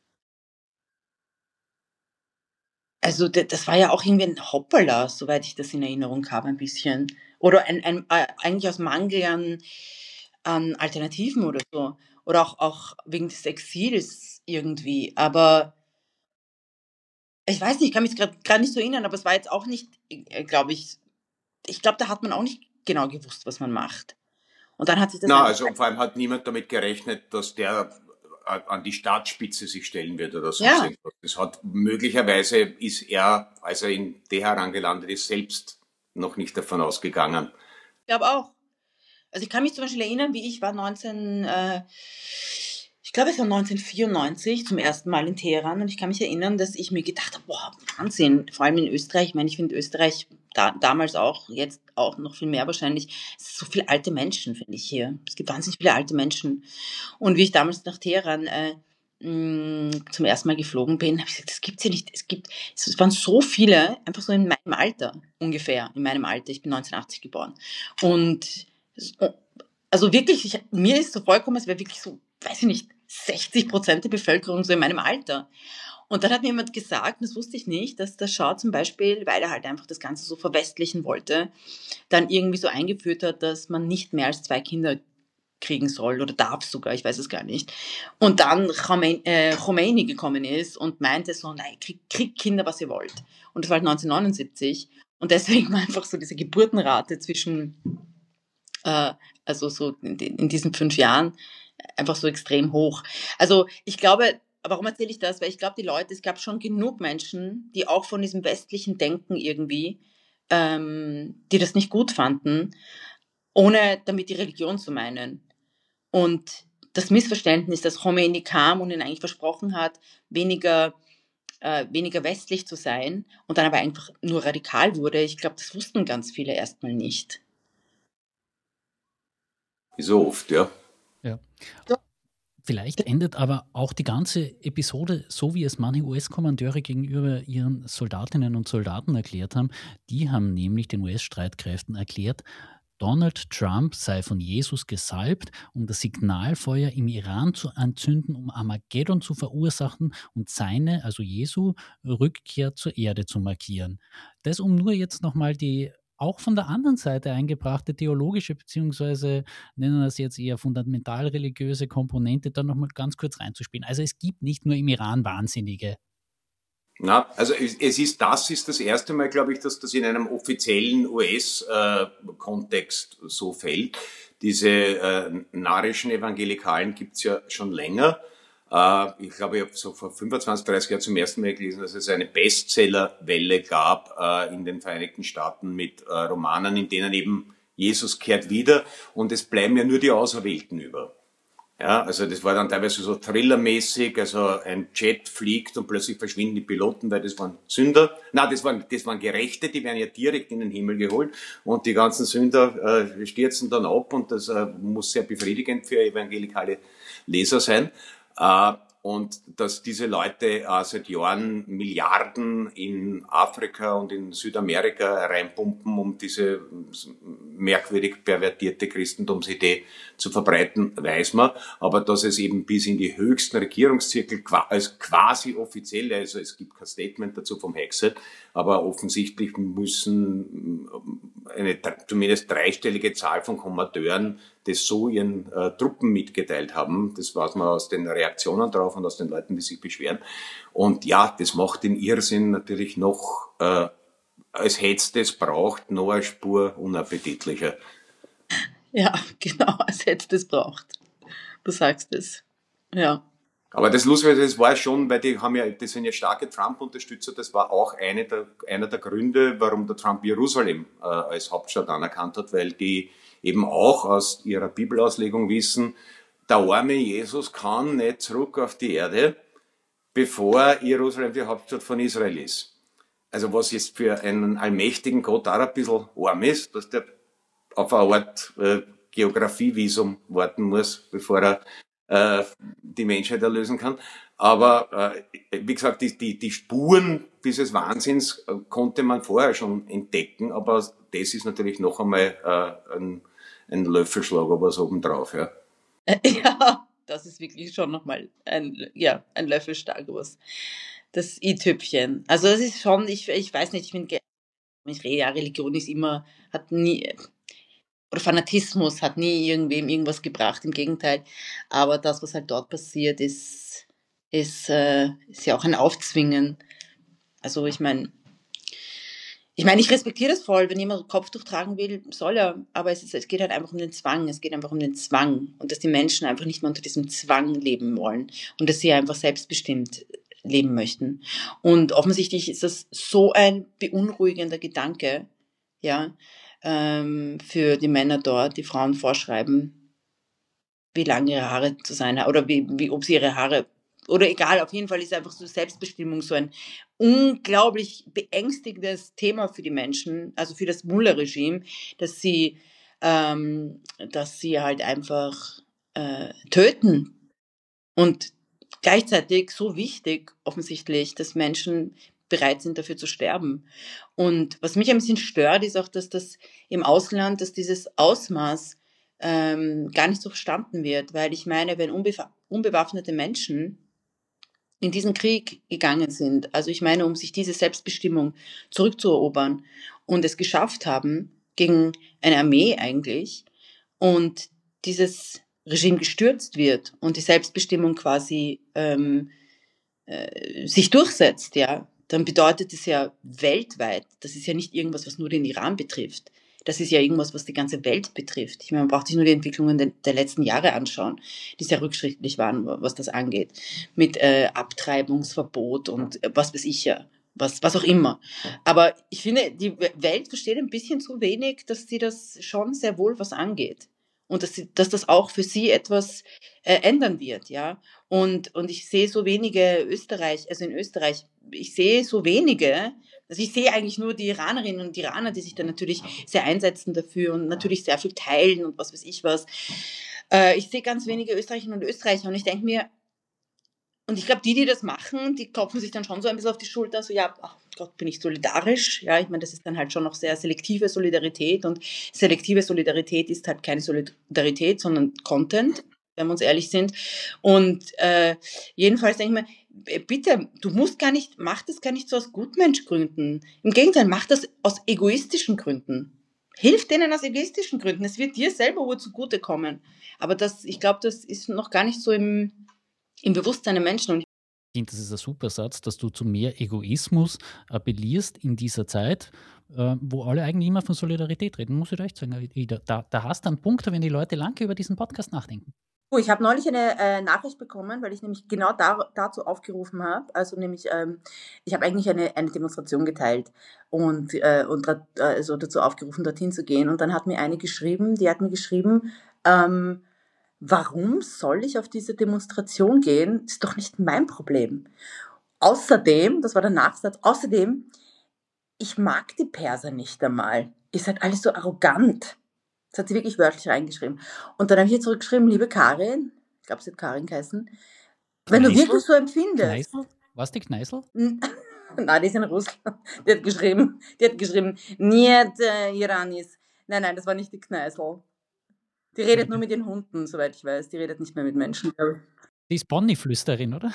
also d- das war ja auch irgendwie ein Hoppala, soweit ich das in Erinnerung habe, ein bisschen. Oder ein, ein, äh, eigentlich aus Mangel an, an Alternativen oder so. Oder auch, auch wegen des Exils irgendwie. Aber ich weiß nicht, ich kann mich gerade nicht so erinnern, aber es war jetzt auch nicht, glaube ich, ich glaube, da hat man auch nicht genau gewusst, was man macht. Und dann hat sich das Na, einfach, also vor allem hat niemand damit gerechnet, dass der äh, an die Staatsspitze sich stellen wird oder so. ja, Das hat möglicherweise ist er, als er in Teheran gelandet ist, selbst noch nicht davon ausgegangen. ich glaube auch. Also ich kann mich zum Beispiel erinnern, wie ich war neunzehn, äh, ich glaube es war neunzehnhundertvierundneunzig zum ersten Mal in Teheran und ich kann mich erinnern, dass ich mir gedacht habe, boah, Wahnsinn, vor allem in Österreich, ich meine, ich finde Österreich da, damals auch, jetzt auch noch viel mehr wahrscheinlich, es sind so viele alte Menschen, finde ich hier. Es gibt wahnsinnig viele alte Menschen. Und wie ich damals nach Teheran äh, mh, zum ersten Mal geflogen bin, habe ich gesagt, das gibt's ja nicht. Es gibt, es waren so viele, einfach so in meinem Alter ungefähr, in meinem Alter. Ich bin neunzehnhundertachtzig geboren. Und also wirklich, ich, mir ist so vollkommen, es wäre wirklich so, weiß ich nicht, sechzig Prozent der Bevölkerung so in meinem Alter. Und dann hat mir jemand gesagt, das wusste ich nicht, dass der Schah zum Beispiel, weil er halt einfach das Ganze so verwestlichen wollte, dann irgendwie so eingeführt hat, dass man nicht mehr als zwei Kinder kriegen soll oder darf sogar, ich weiß es gar nicht. Und dann Khomeini, äh, Khomeini gekommen ist und meinte so, nein, kriegt krieg Kinder, was ihr wollt. Und das war halt neunzehnhundertneunundsiebzig. Und deswegen war einfach so diese Geburtenrate zwischen, äh, also so in, in diesen fünf Jahren, einfach so extrem hoch. Also ich glaube, warum erzähle ich das? Weil ich glaube, die Leute, es gab schon genug Menschen, die auch von diesem westlichen Denken irgendwie, ähm, die das nicht gut fanden, ohne damit die Religion zu meinen. Und das Missverständnis, dass Khomeini kam und ihnen eigentlich versprochen hat, weniger, äh, weniger westlich zu sein und dann aber einfach nur radikal wurde, ich glaube, das wussten ganz viele erstmal nicht. So oft, ja. Ja. Vielleicht endet aber auch die ganze Episode so, wie es manche U S-Kommandeure gegenüber ihren Soldatinnen und Soldaten erklärt haben. Die haben nämlich den U S-Streitkräften erklärt, Donald Trump sei von Jesus gesalbt, um das Signalfeuer im Iran zu entzünden, um Armageddon zu verursachen und seine, also Jesu, Rückkehr zur Erde zu markieren. Das, um nur jetzt nochmal die auch von der anderen Seite eingebrachte theologische beziehungsweise nennen wir es jetzt eher fundamental-religiöse Komponente da nochmal ganz kurz reinzuspielen. Also es gibt nicht nur im Iran Wahnsinnige. Na, also es ist, das ist das erste Mal, glaube ich, dass das in einem offiziellen U S-Kontext äh, so fällt. Diese äh, narischen Evangelikalen gibt's ja schon länger. Äh, ich glaube, ich habe so vor fünfundzwanzig, dreißig Jahren zum ersten Mal gelesen, dass es eine Bestsellerwelle gab äh, in den Vereinigten Staaten mit äh, Romanen, in denen eben Jesus kehrt wieder und es bleiben ja nur die Auserwählten über. Ja, also das war dann teilweise so thrillermäßig, also ein Jet fliegt und plötzlich verschwinden die Piloten, weil das waren Sünder. Na, das waren, das waren Gerechte, die werden ja direkt in den Himmel geholt und die ganzen Sünder äh, stürzen dann ab und das äh, muss sehr befriedigend für evangelikale Leser sein. Äh, und dass diese Leute äh, seit Jahren Milliarden in Afrika und in Südamerika reinpumpen, um diese merkwürdig pervertierte Christentumsidee zu verbreiten, weiß man. Aber dass es eben bis in die höchsten Regierungszirkel als quasi offiziell, also es gibt kein Statement dazu vom Hexet, aber offensichtlich müssen eine zumindest dreistellige Zahl von Kommandeuren das so ihren äh, Truppen mitgeteilt haben. Das weiß man aus den Reaktionen drauf und aus den Leuten, die sich beschweren. Und ja, das macht den Irrsinn natürlich noch, äh, als hätte es braucht, noch eine Spur unappetitlicher. Ja, genau, als hätte es braucht. Du sagst es. Ja. Aber das Lustige, das war schon, weil die haben ja, das sind ja starke Trump-Unterstützer, das war auch eine der, einer der Gründe, warum der Trump Jerusalem äh, als Hauptstadt anerkannt hat, weil die eben auch aus ihrer Bibelauslegung wissen, der arme Jesus kann nicht zurück auf die Erde, bevor Jerusalem die Hauptstadt von Israel ist. Also was jetzt für einen allmächtigen Gott auch ein bisschen arm ist, dass der auf eine Art äh, Geografievisum warten muss, bevor er äh, die Menschheit erlösen kann. Aber äh, wie gesagt, die, die, die Spuren dieses Wahnsinns äh, konnte man vorher schon entdecken, aber das ist natürlich noch einmal äh, ein, ein Löffelschlag, aber so obendrauf. Ja. Ja, das ist wirklich schon nochmal ein, ja, ein Löffelschlag, was das i-Tüpfchen. Also das ist schon, ich, ich weiß nicht, ich finde, ich rede ja, Religion ist immer, hat nie, oder Fanatismus hat nie irgendwem irgendwas gebracht, im Gegenteil. Aber das, was halt dort passiert, ist, ist, äh, ist ja auch ein Aufzwingen. Also ich meine, ich meine, ich respektiere das voll, wenn jemand Kopftuch tragen will, soll er, aber es, ist, es geht halt einfach um den Zwang, es geht einfach um den Zwang und dass die Menschen einfach nicht mehr unter diesem Zwang leben wollen und dass sie einfach selbstbestimmt leben möchten. Und offensichtlich ist das so ein beunruhigender Gedanke, ja, ähm, für die Männer dort, die Frauen vorschreiben, wie lang ihre Haare zu sein haben oder wie, wie, ob sie ihre Haare, oder egal, auf jeden Fall ist einfach so Selbstbestimmung so ein unglaublich beängstigendes Thema für die Menschen, also für das Mullah-Regime, dass sie, ähm, dass sie halt einfach äh, töten. Und gleichzeitig so wichtig, offensichtlich, dass Menschen bereit sind, dafür zu sterben. Und was mich ein bisschen stört, ist auch, dass das im Ausland, dass dieses Ausmaß ähm, gar nicht so verstanden wird. Weil ich meine, wenn unbe- unbewaffnete Menschen in diesen Krieg gegangen sind, also ich meine, um sich diese Selbstbestimmung zurückzuerobern und es geschafft haben, gegen eine Armee eigentlich, und dieses Regime gestürzt wird und die Selbstbestimmung quasi ähm, äh, sich durchsetzt, ja, dann bedeutet es ja weltweit, das ist ja nicht irgendwas, was nur den Iran betrifft, das ist ja irgendwas, was die ganze Welt betrifft. Ich meine, man braucht sich nur die Entwicklungen der, der letzten Jahre anschauen, die sehr rückschrittlich waren, was das angeht, mit äh, Abtreibungsverbot und äh, was weiß ich ja, was, was auch immer. Aber ich finde, die Welt versteht ein bisschen zu wenig, dass sie das schon sehr wohl was angeht. Und dass, sie, dass das auch für sie etwas äh, ändern wird, ja. Und, und ich sehe so wenige Österreich, also in Österreich, ich sehe so wenige, also ich sehe eigentlich nur die Iranerinnen und Iraner, die sich dann natürlich sehr einsetzen dafür und natürlich sehr viel teilen und was weiß ich was. Äh, ich sehe ganz wenige Österreicherinnen und Österreicher und ich denke mir, und ich glaube, die, die das machen, die klopfen sich dann schon so ein bisschen auf die Schulter, so, ja, ach Gott, bin ich solidarisch. Ja, ich meine, das ist dann halt schon noch sehr selektive Solidarität und selektive Solidarität ist halt keine Solidarität, sondern Content, wenn wir uns ehrlich sind. Und äh, jedenfalls denke ich mir, bitte, du musst gar nicht, mach das gar nicht so aus Gutmenschgründen. Im Gegenteil, mach das aus egoistischen Gründen. Hilf denen aus egoistischen Gründen. Es wird dir selber wohl zugutekommen. Aber das, ich glaube, das ist noch gar nicht so im im Bewusstsein der Menschen. Und Ich finde, das ist ein super Satz, dass du zu mehr Egoismus appellierst in dieser Zeit, äh, wo alle eigentlich immer von Solidarität reden. Muss ich recht sagen, Ida. Da, da hast du einen Punkt, wenn die Leute lange über diesen Podcast nachdenken. Oh, ich habe neulich eine äh, Nachricht bekommen, weil ich nämlich genau da, dazu aufgerufen habe. Also nämlich, ähm, ich habe eigentlich eine, eine Demonstration geteilt und, äh, und äh, also dazu aufgerufen, dorthin zu gehen. Und dann hat mir eine geschrieben, die hat mir geschrieben, ähm, warum soll ich auf diese Demonstration gehen? Das ist doch nicht mein Problem. Außerdem, das war der Nachsatz, außerdem, ich mag die Perser nicht einmal. Ihr seid alles so arrogant. Das hat sie wirklich wörtlich reingeschrieben. Und dann habe ich ihr zurückgeschrieben, liebe Karin, ich glaube, sie hat Karin geheißen, wenn du wirklich so empfindest. Kneißl? Was die Kneißl? Nein, die ist in Russland. Die hat geschrieben, die hat geschrieben, niet äh, Iranis. Nein, nein, das war nicht die Kneißl. Die redet nur mit den Hunden, soweit ich weiß. Die redet nicht mehr mit Menschen, glaube ich. Die ist Bonnie-Flüsterin, oder?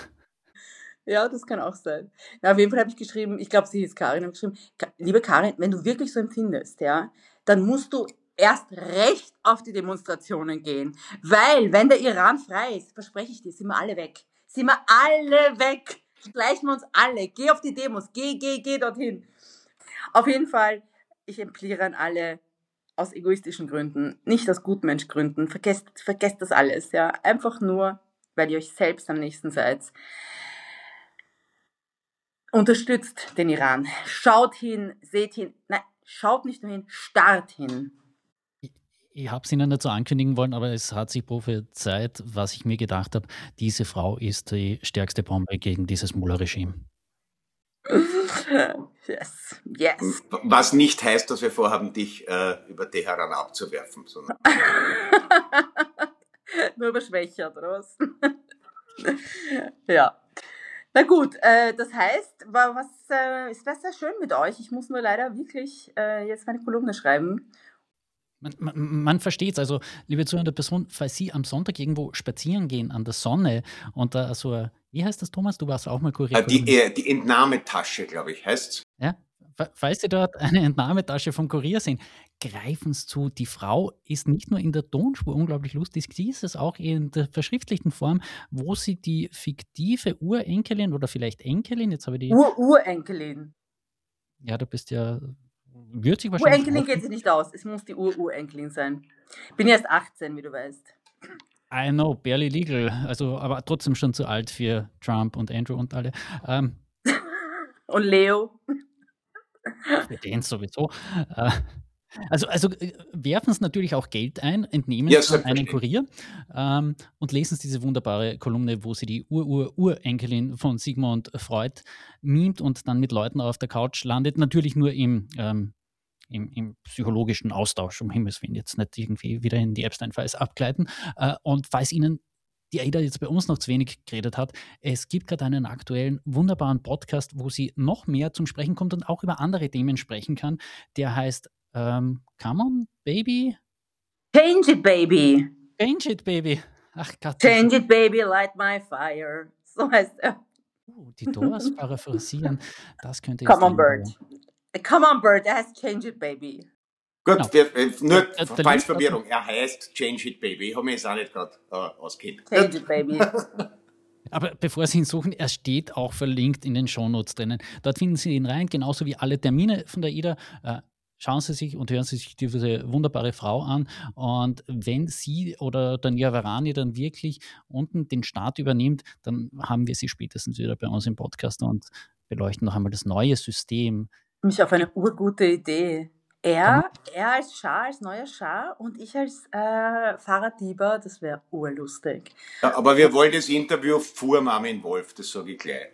Ja, das kann auch sein. Na, auf jeden Fall habe ich geschrieben, ich glaube, sie hieß Karin, habe geschrieben, liebe Karin, wenn du wirklich so empfindest, ja, dann musst du erst recht auf die Demonstrationen gehen. Weil, wenn der Iran frei ist, verspreche ich dir, sind wir alle weg. Sind wir alle weg. Gleichen wir uns alle. Geh auf die Demos. Geh, geh, geh dorthin. Auf jeden Fall, ich empfehle an alle, aus egoistischen Gründen, nicht aus Gutmenschgründen. Vergesst, vergesst das alles, ja. Einfach nur, weil ihr euch selbst am nächsten seid. Unterstützt den Iran. Schaut hin, seht hin. Nein, schaut nicht nur hin, starrt hin. Ich, ich habe es Ihnen nicht so ankündigen wollen, aber es hat sich prophezeit, was ich mir gedacht habe, diese Frau ist die stärkste Bombe gegen dieses Mullah-Regime. Yes, yes. Was nicht heißt, dass wir vorhaben, dich äh, über Teheran abzuwerfen. Sondern Nur überschwächert, oder was? Ja. Na gut, äh, das heißt, war was, äh, es wäre sehr schön mit euch. Ich muss nur leider wirklich äh, jetzt meine Kolumne schreiben. Man, man, man versteht es. Also, liebe zuhörende Person, falls Sie am Sonntag irgendwo spazieren gehen an der Sonne und da so ein, wie heißt das, Thomas? Du warst auch mal Kurier. äh, die, äh, die Entnahmetasche, glaube ich, heißt's. Ja? Falls Sie dort eine Entnahmetasche vom Kurier sehen, greifen Sie zu. Die Frau ist nicht nur in der Tonspur unglaublich lustig, sie ist es auch in der verschriftlichten Form, wo sie die fiktive Urenkelin oder vielleicht Enkelin, jetzt habe ich die... Ur-Urenkelin. Ja, du bist ja... Wird sich wahrscheinlich... Urenkelin geht sich nicht aus, es muss die Ur-Urenkelin sein. Ich bin erst achtzehn, wie du weißt. I know, barely legal, also aber trotzdem schon zu alt für Trump und Andrew und alle. Ähm, Und Leo. für den sowieso. Äh, Also, also äh, werfen Sie natürlich auch Geld ein, entnehmen Ja, Sie an einen selbstverständlich. Kurier ähm, und lesen Sie diese wunderbare Kolumne, wo sie die Ur-Ur-Urenkelin von Sigmund Freud mimt und dann mit Leuten auf der Couch landet. Natürlich nur im, ähm, im, im psychologischen Austausch, um Himmels Willen, jetzt nicht irgendwie wieder in die Epstein-Files abgleiten. Äh, und falls Ihnen die Aida jetzt bei uns noch zu wenig geredet hat, es gibt gerade einen aktuellen, wunderbaren Podcast, wo sie noch mehr zum Sprechen kommt und auch über andere Themen sprechen kann. Der heißt ähm, Come on, Baby? Change it, baby. Change it, Baby. Ach Gott. das- Change it, baby, light my fire. So heißt er. Uh, die Doors paraphrasieren, das könnte jetzt Come on, ein- Bird. Come on, Bird. Er heißt Change it, baby. Gut, Genau. wir, äh, nur Der- der Link Falschverwirrung. Er heißt Change It Baby. Ich habe mich jetzt auch nicht gerade äh, auskennt. Change it, baby. Aber bevor Sie ihn suchen, er steht auch verlinkt in den Shownotes drinnen. Dort finden Sie ihn rein, genauso wie alle Termine von der Ida. Äh, schauen Sie sich und hören Sie sich diese wunderbare Frau an. Und wenn sie oder der Niavarani dann wirklich unten den Start übernimmt, dann haben wir sie spätestens wieder bei uns im Podcast und beleuchten noch einmal das neue System. Mich auf eine urgute Idee. Er, er als Schah, als neuer Schah und ich als äh, Fahrraddiebe, das wäre urlustig. Ja, aber wir wollen das Interview vor Marmin Wolf, das sage ich gleich.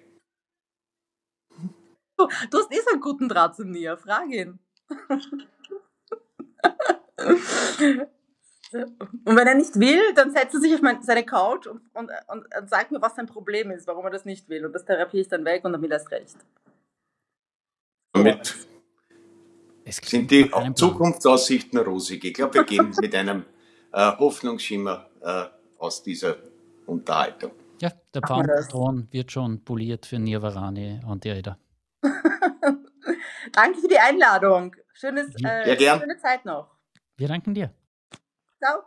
Du, du hast eh so einen guten Draht zum Nia, frag ihn. Und wenn er nicht will, dann setzt er sich auf mein, seine Couch und, und, und, und sagt mir, was sein Problem ist, warum er das nicht will. Und das therapiere ich dann weg und dann will er es recht. Damit Es klingt sind die nach einem Plan. Zukunftsaussichten rosig. Ich glaube, wir gehen mit einem äh, Hoffnungsschimmer äh, aus dieser Unterhaltung. Ja, der Machen wir das. Baumthron wird schon poliert für Niavarani und die Ida. Danke für die Einladung. Schönes, Ja, äh, gern. schöne Zeit noch. Wir danken dir. Ciao.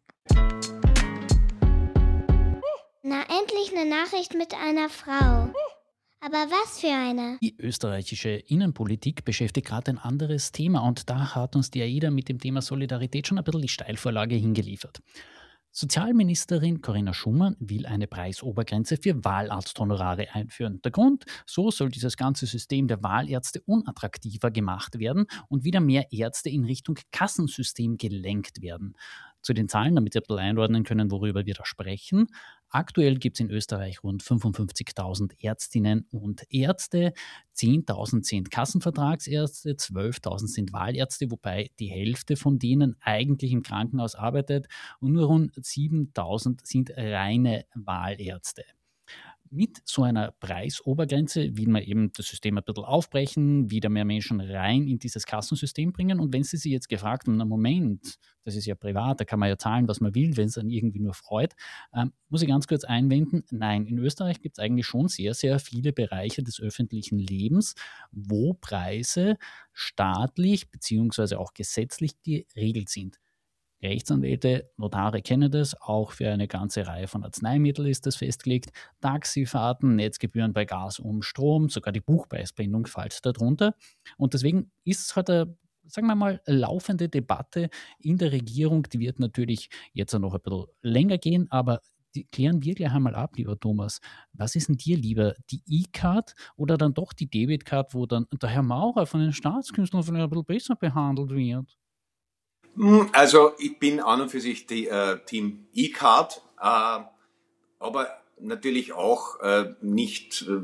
Na, endlich eine Nachricht mit einer Frau. Aber was für eine? Die österreichische Innenpolitik beschäftigt gerade ein anderes Thema und da hat uns die AIDA mit dem Thema Solidarität schon ein bisschen die Steilvorlage hingeliefert. Sozialministerin Corinna Schumann will eine Preisobergrenze für Wahlarzthonorare einführen. Der Grund, so soll dieses ganze System der Wahlärzte unattraktiver gemacht werden und wieder mehr Ärzte in Richtung Kassensystem gelenkt werden. Zu den Zahlen, damit Sie ein bisschen einordnen können, worüber wir da sprechen. Aktuell gibt es in Österreich rund fünfundfünfzigtausend Ärztinnen und Ärzte, zehntausend sind Kassenvertragsärzte, zwölftausend sind Wahlärzte, wobei die Hälfte von denen eigentlich im Krankenhaus arbeitet und nur rund siebentausend sind reine Wahlärzte. Mit so einer Preisobergrenze will man eben das System ein bisschen aufbrechen, wieder mehr Menschen rein in dieses Kassensystem bringen. Und wenn Sie sich jetzt gefragt haben, na Moment, das ist ja privat, da kann man ja zahlen, was man will, wenn es dann irgendwie nur freut, ähm, muss ich ganz kurz einwenden, nein, in Österreich gibt es eigentlich schon sehr, sehr viele Bereiche des öffentlichen Lebens, wo Preise staatlich beziehungsweise auch gesetzlich geregelt sind. Rechtsanwälte, Notare kennen das, auch für eine ganze Reihe von Arzneimitteln ist das festgelegt. Taxifahrten, Netzgebühren bei Gas und Strom, sogar die Buchpreisbindung fällt darunter. Und deswegen ist es halt eine, sagen wir mal, laufende Debatte in der Regierung. Die wird natürlich jetzt noch ein bisschen länger gehen, aber die klären wir gleich einmal ab, lieber Thomas. Was ist denn dir lieber, die E-Card oder dann doch die Debitcard, wo dann der Herr Maurer von den Staatskünstlern von ein bisschen besser behandelt wird? Also ich bin an und für sich die äh, Team E-Card, äh, aber natürlich auch äh, nicht äh,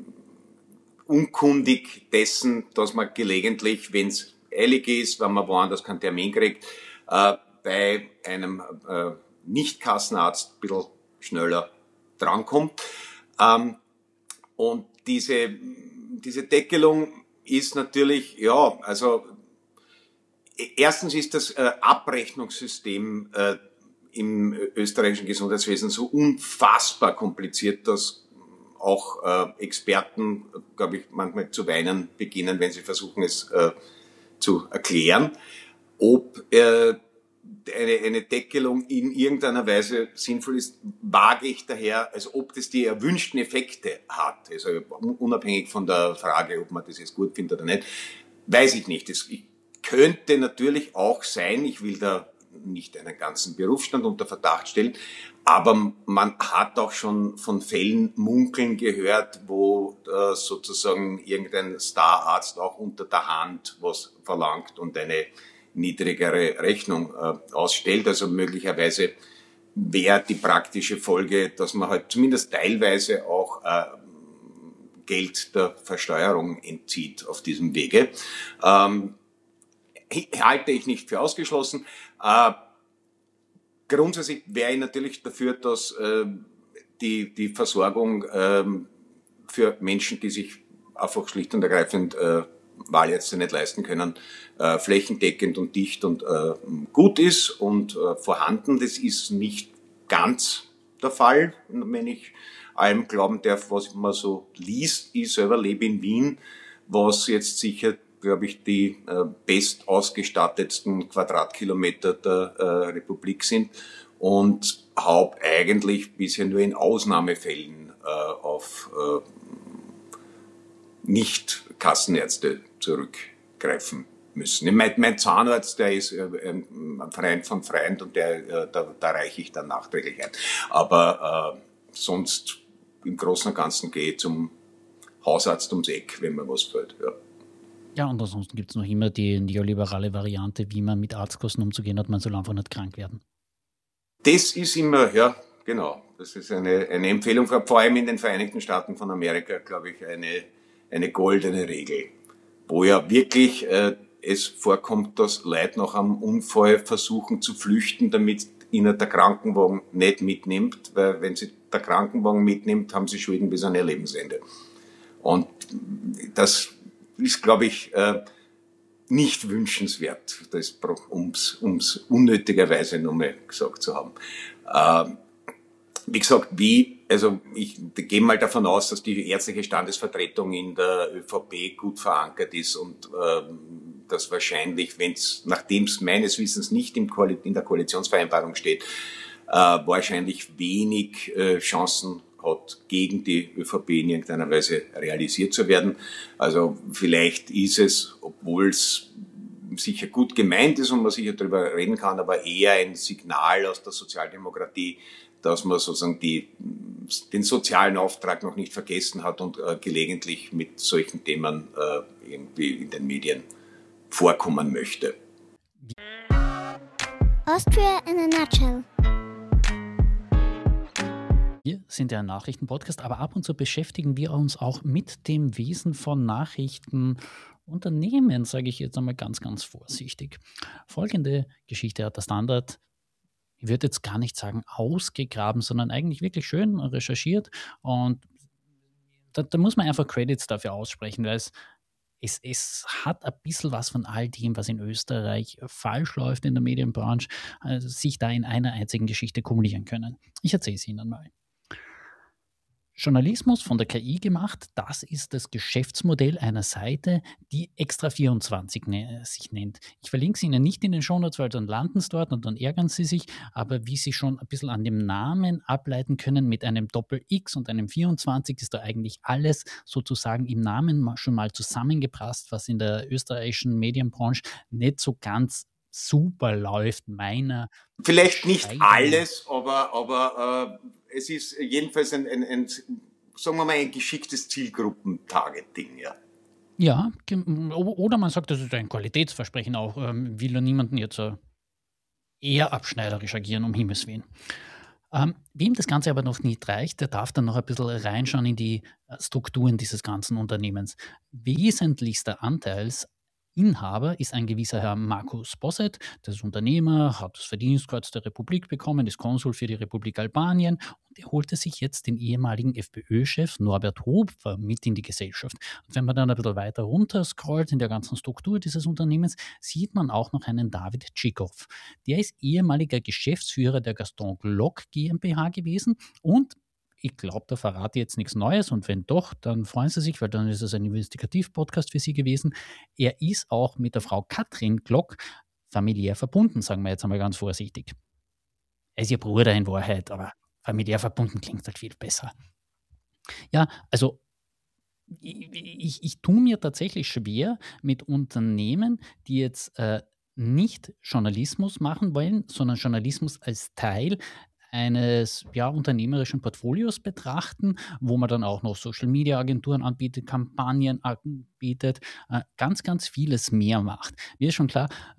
unkundig dessen, dass man gelegentlich, wenn es eilig ist, wenn man woanders keinen Termin kriegt, äh, bei einem äh, Nicht-Kassenarzt ein bisschen schneller drankommt. Ähm, und diese, diese Deckelung ist natürlich, ja, also erstens ist das äh, Abrechnungssystem äh, im österreichischen Gesundheitswesen so unfassbar kompliziert, dass auch äh, Experten, glaube ich, manchmal zu weinen beginnen, wenn sie versuchen, es äh, zu erklären. Ob äh, eine, eine Deckelung in irgendeiner Weise sinnvoll ist, wage ich daher, als ob das die erwünschten Effekte hat. Also unabhängig von der Frage, ob man das jetzt gut findet oder nicht, weiß ich nicht. Das, ich könnte natürlich auch sein, ich will da nicht einen ganzen Berufsstand unter Verdacht stellen, aber man hat auch schon von Fällen munkeln gehört, wo äh, sozusagen irgendein Stararzt auch unter der Hand was verlangt und eine niedrigere Rechnung äh, ausstellt. Also möglicherweise wäre die praktische Folge, dass man halt zumindest teilweise auch äh, Geld der Versteuerung entzieht auf diesem Wege. Ähm, halte ich nicht für ausgeschlossen. Äh, grundsätzlich wäre ich natürlich dafür, dass äh, die, die Versorgung äh, für Menschen, die sich einfach schlicht und ergreifend äh, Wahlärzte nicht leisten können, äh, flächendeckend und dicht und äh, gut ist und äh, vorhanden. Das ist nicht ganz der Fall, wenn ich allem glauben darf, was man so liest. Ich selber lebe in Wien, was jetzt sicher, glaube ich, die äh, best ausgestattetsten Quadratkilometer der äh, Republik sind und habe eigentlich bisher nur in Ausnahmefällen äh, auf äh, Nicht-Kassenärzte zurückgreifen müssen. Mein, mein Zahnarzt, der ist äh, ein Freund von Freund und der, äh, da, da reiche ich dann nachträglich ein. Aber äh, sonst im Großen und Ganzen gehe ich zum Hausarzt ums Eck, wenn mir was fällt. Ja, ja und ansonsten gibt es noch immer die neoliberale Variante, wie man mit Arztkosten umzugehen hat, man soll einfach nicht krank werden. Das ist immer, ja, genau. Das ist eine, eine Empfehlung, vor allem in den Vereinigten Staaten von Amerika, glaube ich, eine, eine goldene Regel, wo ja wirklich äh, es vorkommt, dass Leute nach einem Unfall versuchen zu flüchten, damit ihnen der Krankenwagen nicht mitnimmt, weil wenn sie der Krankenwagen mitnimmt, haben sie Schulden bis an ihr Lebensende. Und das ist, glaube ich, äh, nicht wünschenswert, das ums, ums unnötigerweise nochmal gesagt zu haben. Äh, wie gesagt, wie, also ich gehe mal davon aus, dass die ärztliche Standesvertretung in der ÖVP gut verankert ist und äh, dass wahrscheinlich, wenn es, nachdem es meines Wissens nicht im Koali- in der Koalitionsvereinbarung steht, äh, wahrscheinlich wenig äh, Chancen hat, gegen die ÖVP in irgendeiner Weise realisiert zu werden. Also vielleicht ist es, obwohl es sicher gut gemeint ist und man sicher darüber reden kann, aber eher ein Signal aus der Sozialdemokratie, dass man sozusagen die, den sozialen Auftrag noch nicht vergessen hat und äh, gelegentlich mit solchen Themen äh, irgendwie in den Medien vorkommen möchte. Austria in a nutshell. Wir sind ja ein Nachrichtenpodcast, aber ab und zu beschäftigen wir uns auch mit dem Wesen von Nachrichtenunternehmen, sage ich jetzt einmal ganz, ganz vorsichtig. Folgende Geschichte hat der Standard, ich würde jetzt gar nicht sagen ausgegraben, sondern eigentlich wirklich schön recherchiert und da, da muss man einfach Credits dafür aussprechen, weil es Es, es hat ein bisschen was von all dem, was in Österreich falsch läuft in der Medienbranche, also sich da in einer einzigen Geschichte kumulieren können. Ich erzähle es Ihnen mal. Journalismus von der K I gemacht, das ist das Geschäftsmodell einer Seite, die Extra vierundzwanzig ne, sich nennt. Ich verlinke es Ihnen nicht in den Shownotes, weil dann landen Sie dort und dann ärgern Sie sich, aber wie Sie schon ein bisschen an dem Namen ableiten können, mit einem Doppel-X und einem vierundzwanzig ist da eigentlich alles sozusagen im Namen schon mal zusammengeprasst, was in der österreichischen Medienbranche nicht so ganz super läuft, meiner Vielleicht nicht Beschreibung. alles, aber, aber äh, es ist jedenfalls ein, ein, ein, sagen wir mal, ein geschicktes Zielgruppentargeting, ja. Ja, ge- oder man sagt, das ist ein Qualitätsversprechen auch, ähm, will ja niemanden jetzt äh, eher abschneiderisch agieren, um Himmels Willen. Ähm, wem das Ganze aber noch nicht reicht, der darf dann noch ein bisschen reinschauen in die äh, Strukturen dieses ganzen Unternehmens. Wesentlichster Anteilsinhaber ist ein gewisser Herr Markus Bosset, der ist Unternehmer, hat das Verdienstkreuz der Republik bekommen, ist Konsul für die Republik Albanien und er holte sich jetzt den ehemaligen FPÖ-Chef Norbert Hofer mit in die Gesellschaft. Und wenn man dann ein bisschen weiter runter scrollt in der ganzen Struktur dieses Unternehmens, sieht man auch noch einen David Tschikow. Der ist ehemaliger Geschäftsführer der Gaston Glock GmbH gewesen und ich glaube, da verrate ich jetzt nichts Neues und wenn doch, dann freuen Sie sich, weil dann ist es ein Investigativ-Podcast für Sie gewesen. Er ist auch mit der Frau Katrin Glock familiär verbunden, sagen wir jetzt einmal ganz vorsichtig. Er ist ihr Bruder in Wahrheit, aber familiär verbunden klingt halt viel besser. Ja, also ich, ich, ich tue mir tatsächlich schwer mit Unternehmen, die jetzt äh, nicht Journalismus machen wollen, sondern Journalismus als Teil eines ja, unternehmerischen Portfolios betrachten, wo man dann auch noch Social-Media-Agenturen anbietet, Kampagnen anbietet, äh, ganz, ganz vieles mehr macht. Mir ist schon klar, äh,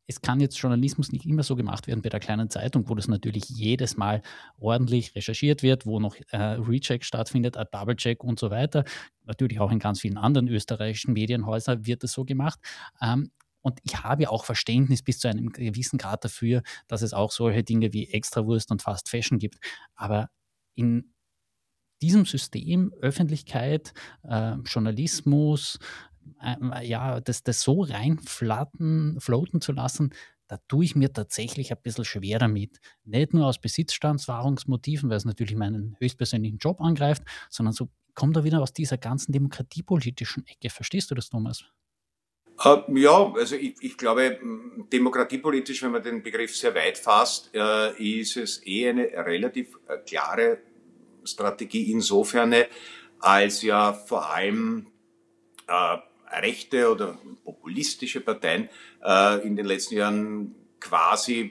es kann jetzt Journalismus nicht immer so gemacht werden bei der kleinen Zeitung, wo das natürlich jedes Mal ordentlich recherchiert wird, wo noch äh, Recheck stattfindet, ein Doublecheck und so weiter. Natürlich auch in ganz vielen anderen österreichischen Medienhäusern wird das so gemacht. Ähm, und ich habe auch Verständnis bis zu einem gewissen Grad dafür, dass es auch solche Dinge wie Extrawurst und Fast Fashion gibt. Aber in diesem System Öffentlichkeit, äh, Journalismus, äh, ja, das, das so reinflatten, floaten zu lassen, da tue ich mir tatsächlich ein bisschen schwer damit. Nicht nur aus Besitzstandswahrungsmotiven, weil es natürlich meinen höchstpersönlichen Job angreift, sondern so kommt er wieder aus dieser ganzen demokratiepolitischen Ecke. Verstehst du das, Thomas? Uh, ja, also ich, ich glaube, demokratiepolitisch, wenn man den Begriff sehr weit fasst, uh, ist es eh eine relativ uh, klare Strategie insofern, als ja vor allem uh, rechte oder populistische Parteien uh, in den letzten Jahren quasi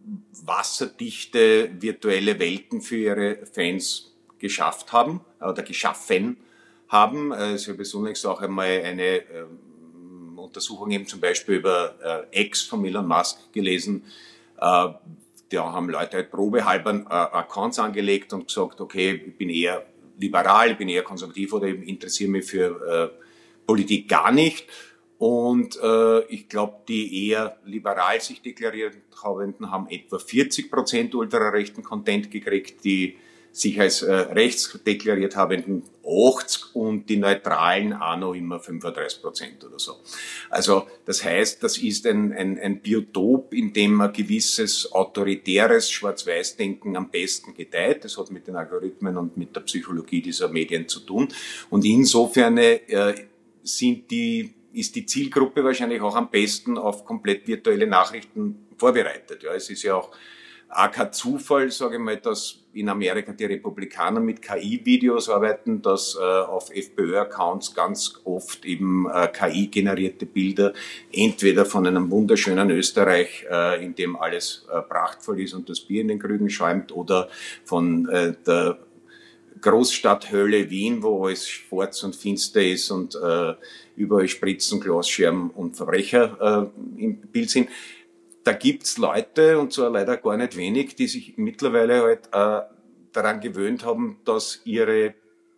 wasserdichte virtuelle Welten für ihre Fans geschafft haben oder geschaffen haben. Also ich habe besonders auch einmal eine uh, Untersuchung eben zum Beispiel über äh, X von Elon Musk gelesen. Äh, da haben Leute halt probehalber äh, Accounts angelegt und gesagt, okay, ich bin eher liberal, ich bin eher konservativ oder ich interessiere mich für äh, Politik gar nicht. Und äh, ich glaube, die eher liberal sich deklariert Habenden haben etwa vierzig Prozent ultrarechten Content gekriegt, die sich als äh, rechts deklariert Habenden achtzig und die Neutralen auch noch immer fünfunddreißig Prozent oder so. Also das heißt, das ist ein, ein, ein Biotop, in dem ein gewisses autoritäres Schwarz-Weiß-Denken am besten gedeiht. Das hat mit den Algorithmen und mit der Psychologie dieser Medien zu tun. Und insofern äh, sind die, ist die Zielgruppe wahrscheinlich auch am besten auf komplett virtuelle Nachrichten vorbereitet. Ja, es ist ja auch auch kein Zufall, sage ich mal, dass in Amerika die Republikaner mit K I-Videos arbeiten, dass äh, auf F P Ö-Accounts ganz oft eben äh, K I-generierte Bilder entweder von einem wunderschönen Österreich, äh, in dem alles äh, prachtvoll ist und das Bier in den Krügen schäumt, oder von äh, der Großstadthölle Wien, wo alles schwarz und finster ist und äh, überall Spritzen, Glasscherben und Verbrecher äh, im Bild sind. Da gibt's Leute, und zwar leider gar nicht wenig, die sich mittlerweile halt äh, daran gewöhnt haben, dass ihre,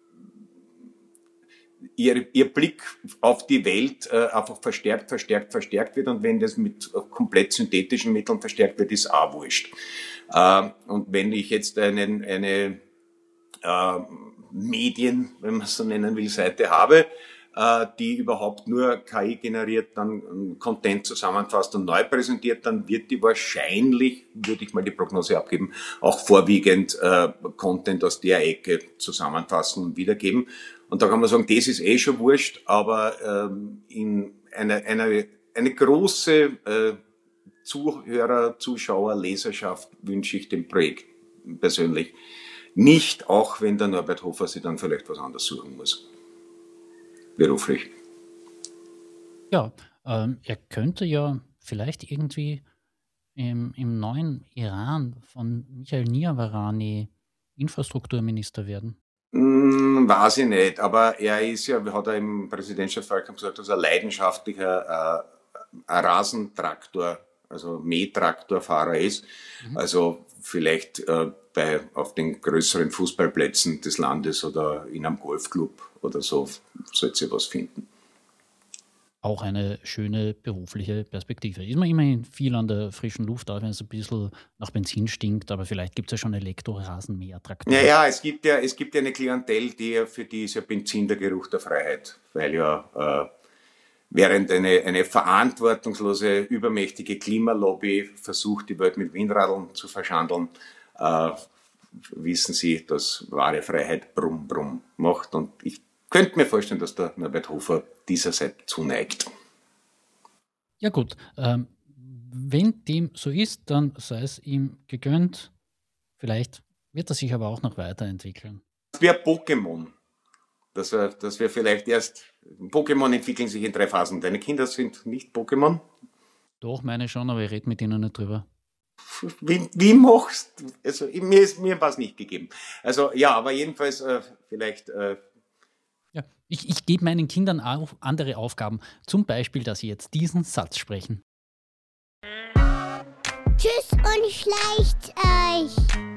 ihr, ihr Blick auf die Welt äh, einfach verstärkt, verstärkt, verstärkt wird. Und wenn das mit komplett synthetischen Mitteln verstärkt wird, ist auch wurscht. Äh, und wenn ich jetzt einen, eine äh, Medien, wenn man es so nennen will, Seite habe, die überhaupt nur K I generiert, dann Content zusammenfasst und neu präsentiert, dann wird die wahrscheinlich, würde ich mal die Prognose abgeben, auch vorwiegend äh, Content aus der Ecke zusammenfassen und wiedergeben. Und da kann man sagen, das ist eh schon wurscht, aber ähm, in einer eine, eine große äh, Zuhörer, Zuschauer, Leserschaft wünsche ich dem Projekt persönlich nicht, auch wenn der Norbert Hofer sich dann vielleicht was anderes suchen muss. Beruflich. Ja, ähm, er könnte ja vielleicht irgendwie im, im neuen Iran von Michael Niavarani Infrastrukturminister werden. Hm, weiß ich nicht, aber er ist ja, hat er im Präsidentschaftswahlkampf gesagt, dass er leidenschaftlicher äh, Rasentraktor, also Mähtraktorfahrer ist. Mhm. Also vielleicht äh, bei, auf den größeren Fußballplätzen des Landes oder in einem Golfclub oder so sollte sie was finden. Auch eine schöne berufliche Perspektive. Ist man immerhin viel an der frischen Luft, auch wenn es ein bisschen nach Benzin stinkt, aber vielleicht gibt es ja schon Elektrorasenmähertraktoren. Ja, ja, es gibt ja, es gibt ja eine Klientel, die für die ist ja Benzin der Geruch der Freiheit, weil ja äh, während eine, eine verantwortungslose, übermächtige Klimalobby versucht, die Welt mit Windradeln zu verschandeln, äh, wissen sie, dass wahre Freiheit brumm, brumm macht. Und ich könnte mir vorstellen, dass der Norbert Hofer dieser Seite zuneigt. Ja gut, ähm, wenn dem so ist, dann sei es ihm gegönnt. Vielleicht wird er sich aber auch noch weiterentwickeln. Das wäre Pokémon. Dass wir, dass wir vielleicht erst, Pokémon entwickeln sich in drei Phasen. Deine Kinder sind nicht Pokémon? Doch, meine schon, aber ich rede mit ihnen nicht drüber. Wie, wie machst du? Also, mir ist mir was nicht gegeben. Also, ja, aber jedenfalls, äh, vielleicht. Äh ja, ich, ich gebe meinen Kindern auch andere Aufgaben. Zum Beispiel, dass sie jetzt diesen Satz sprechen. Tschüss und schleicht euch.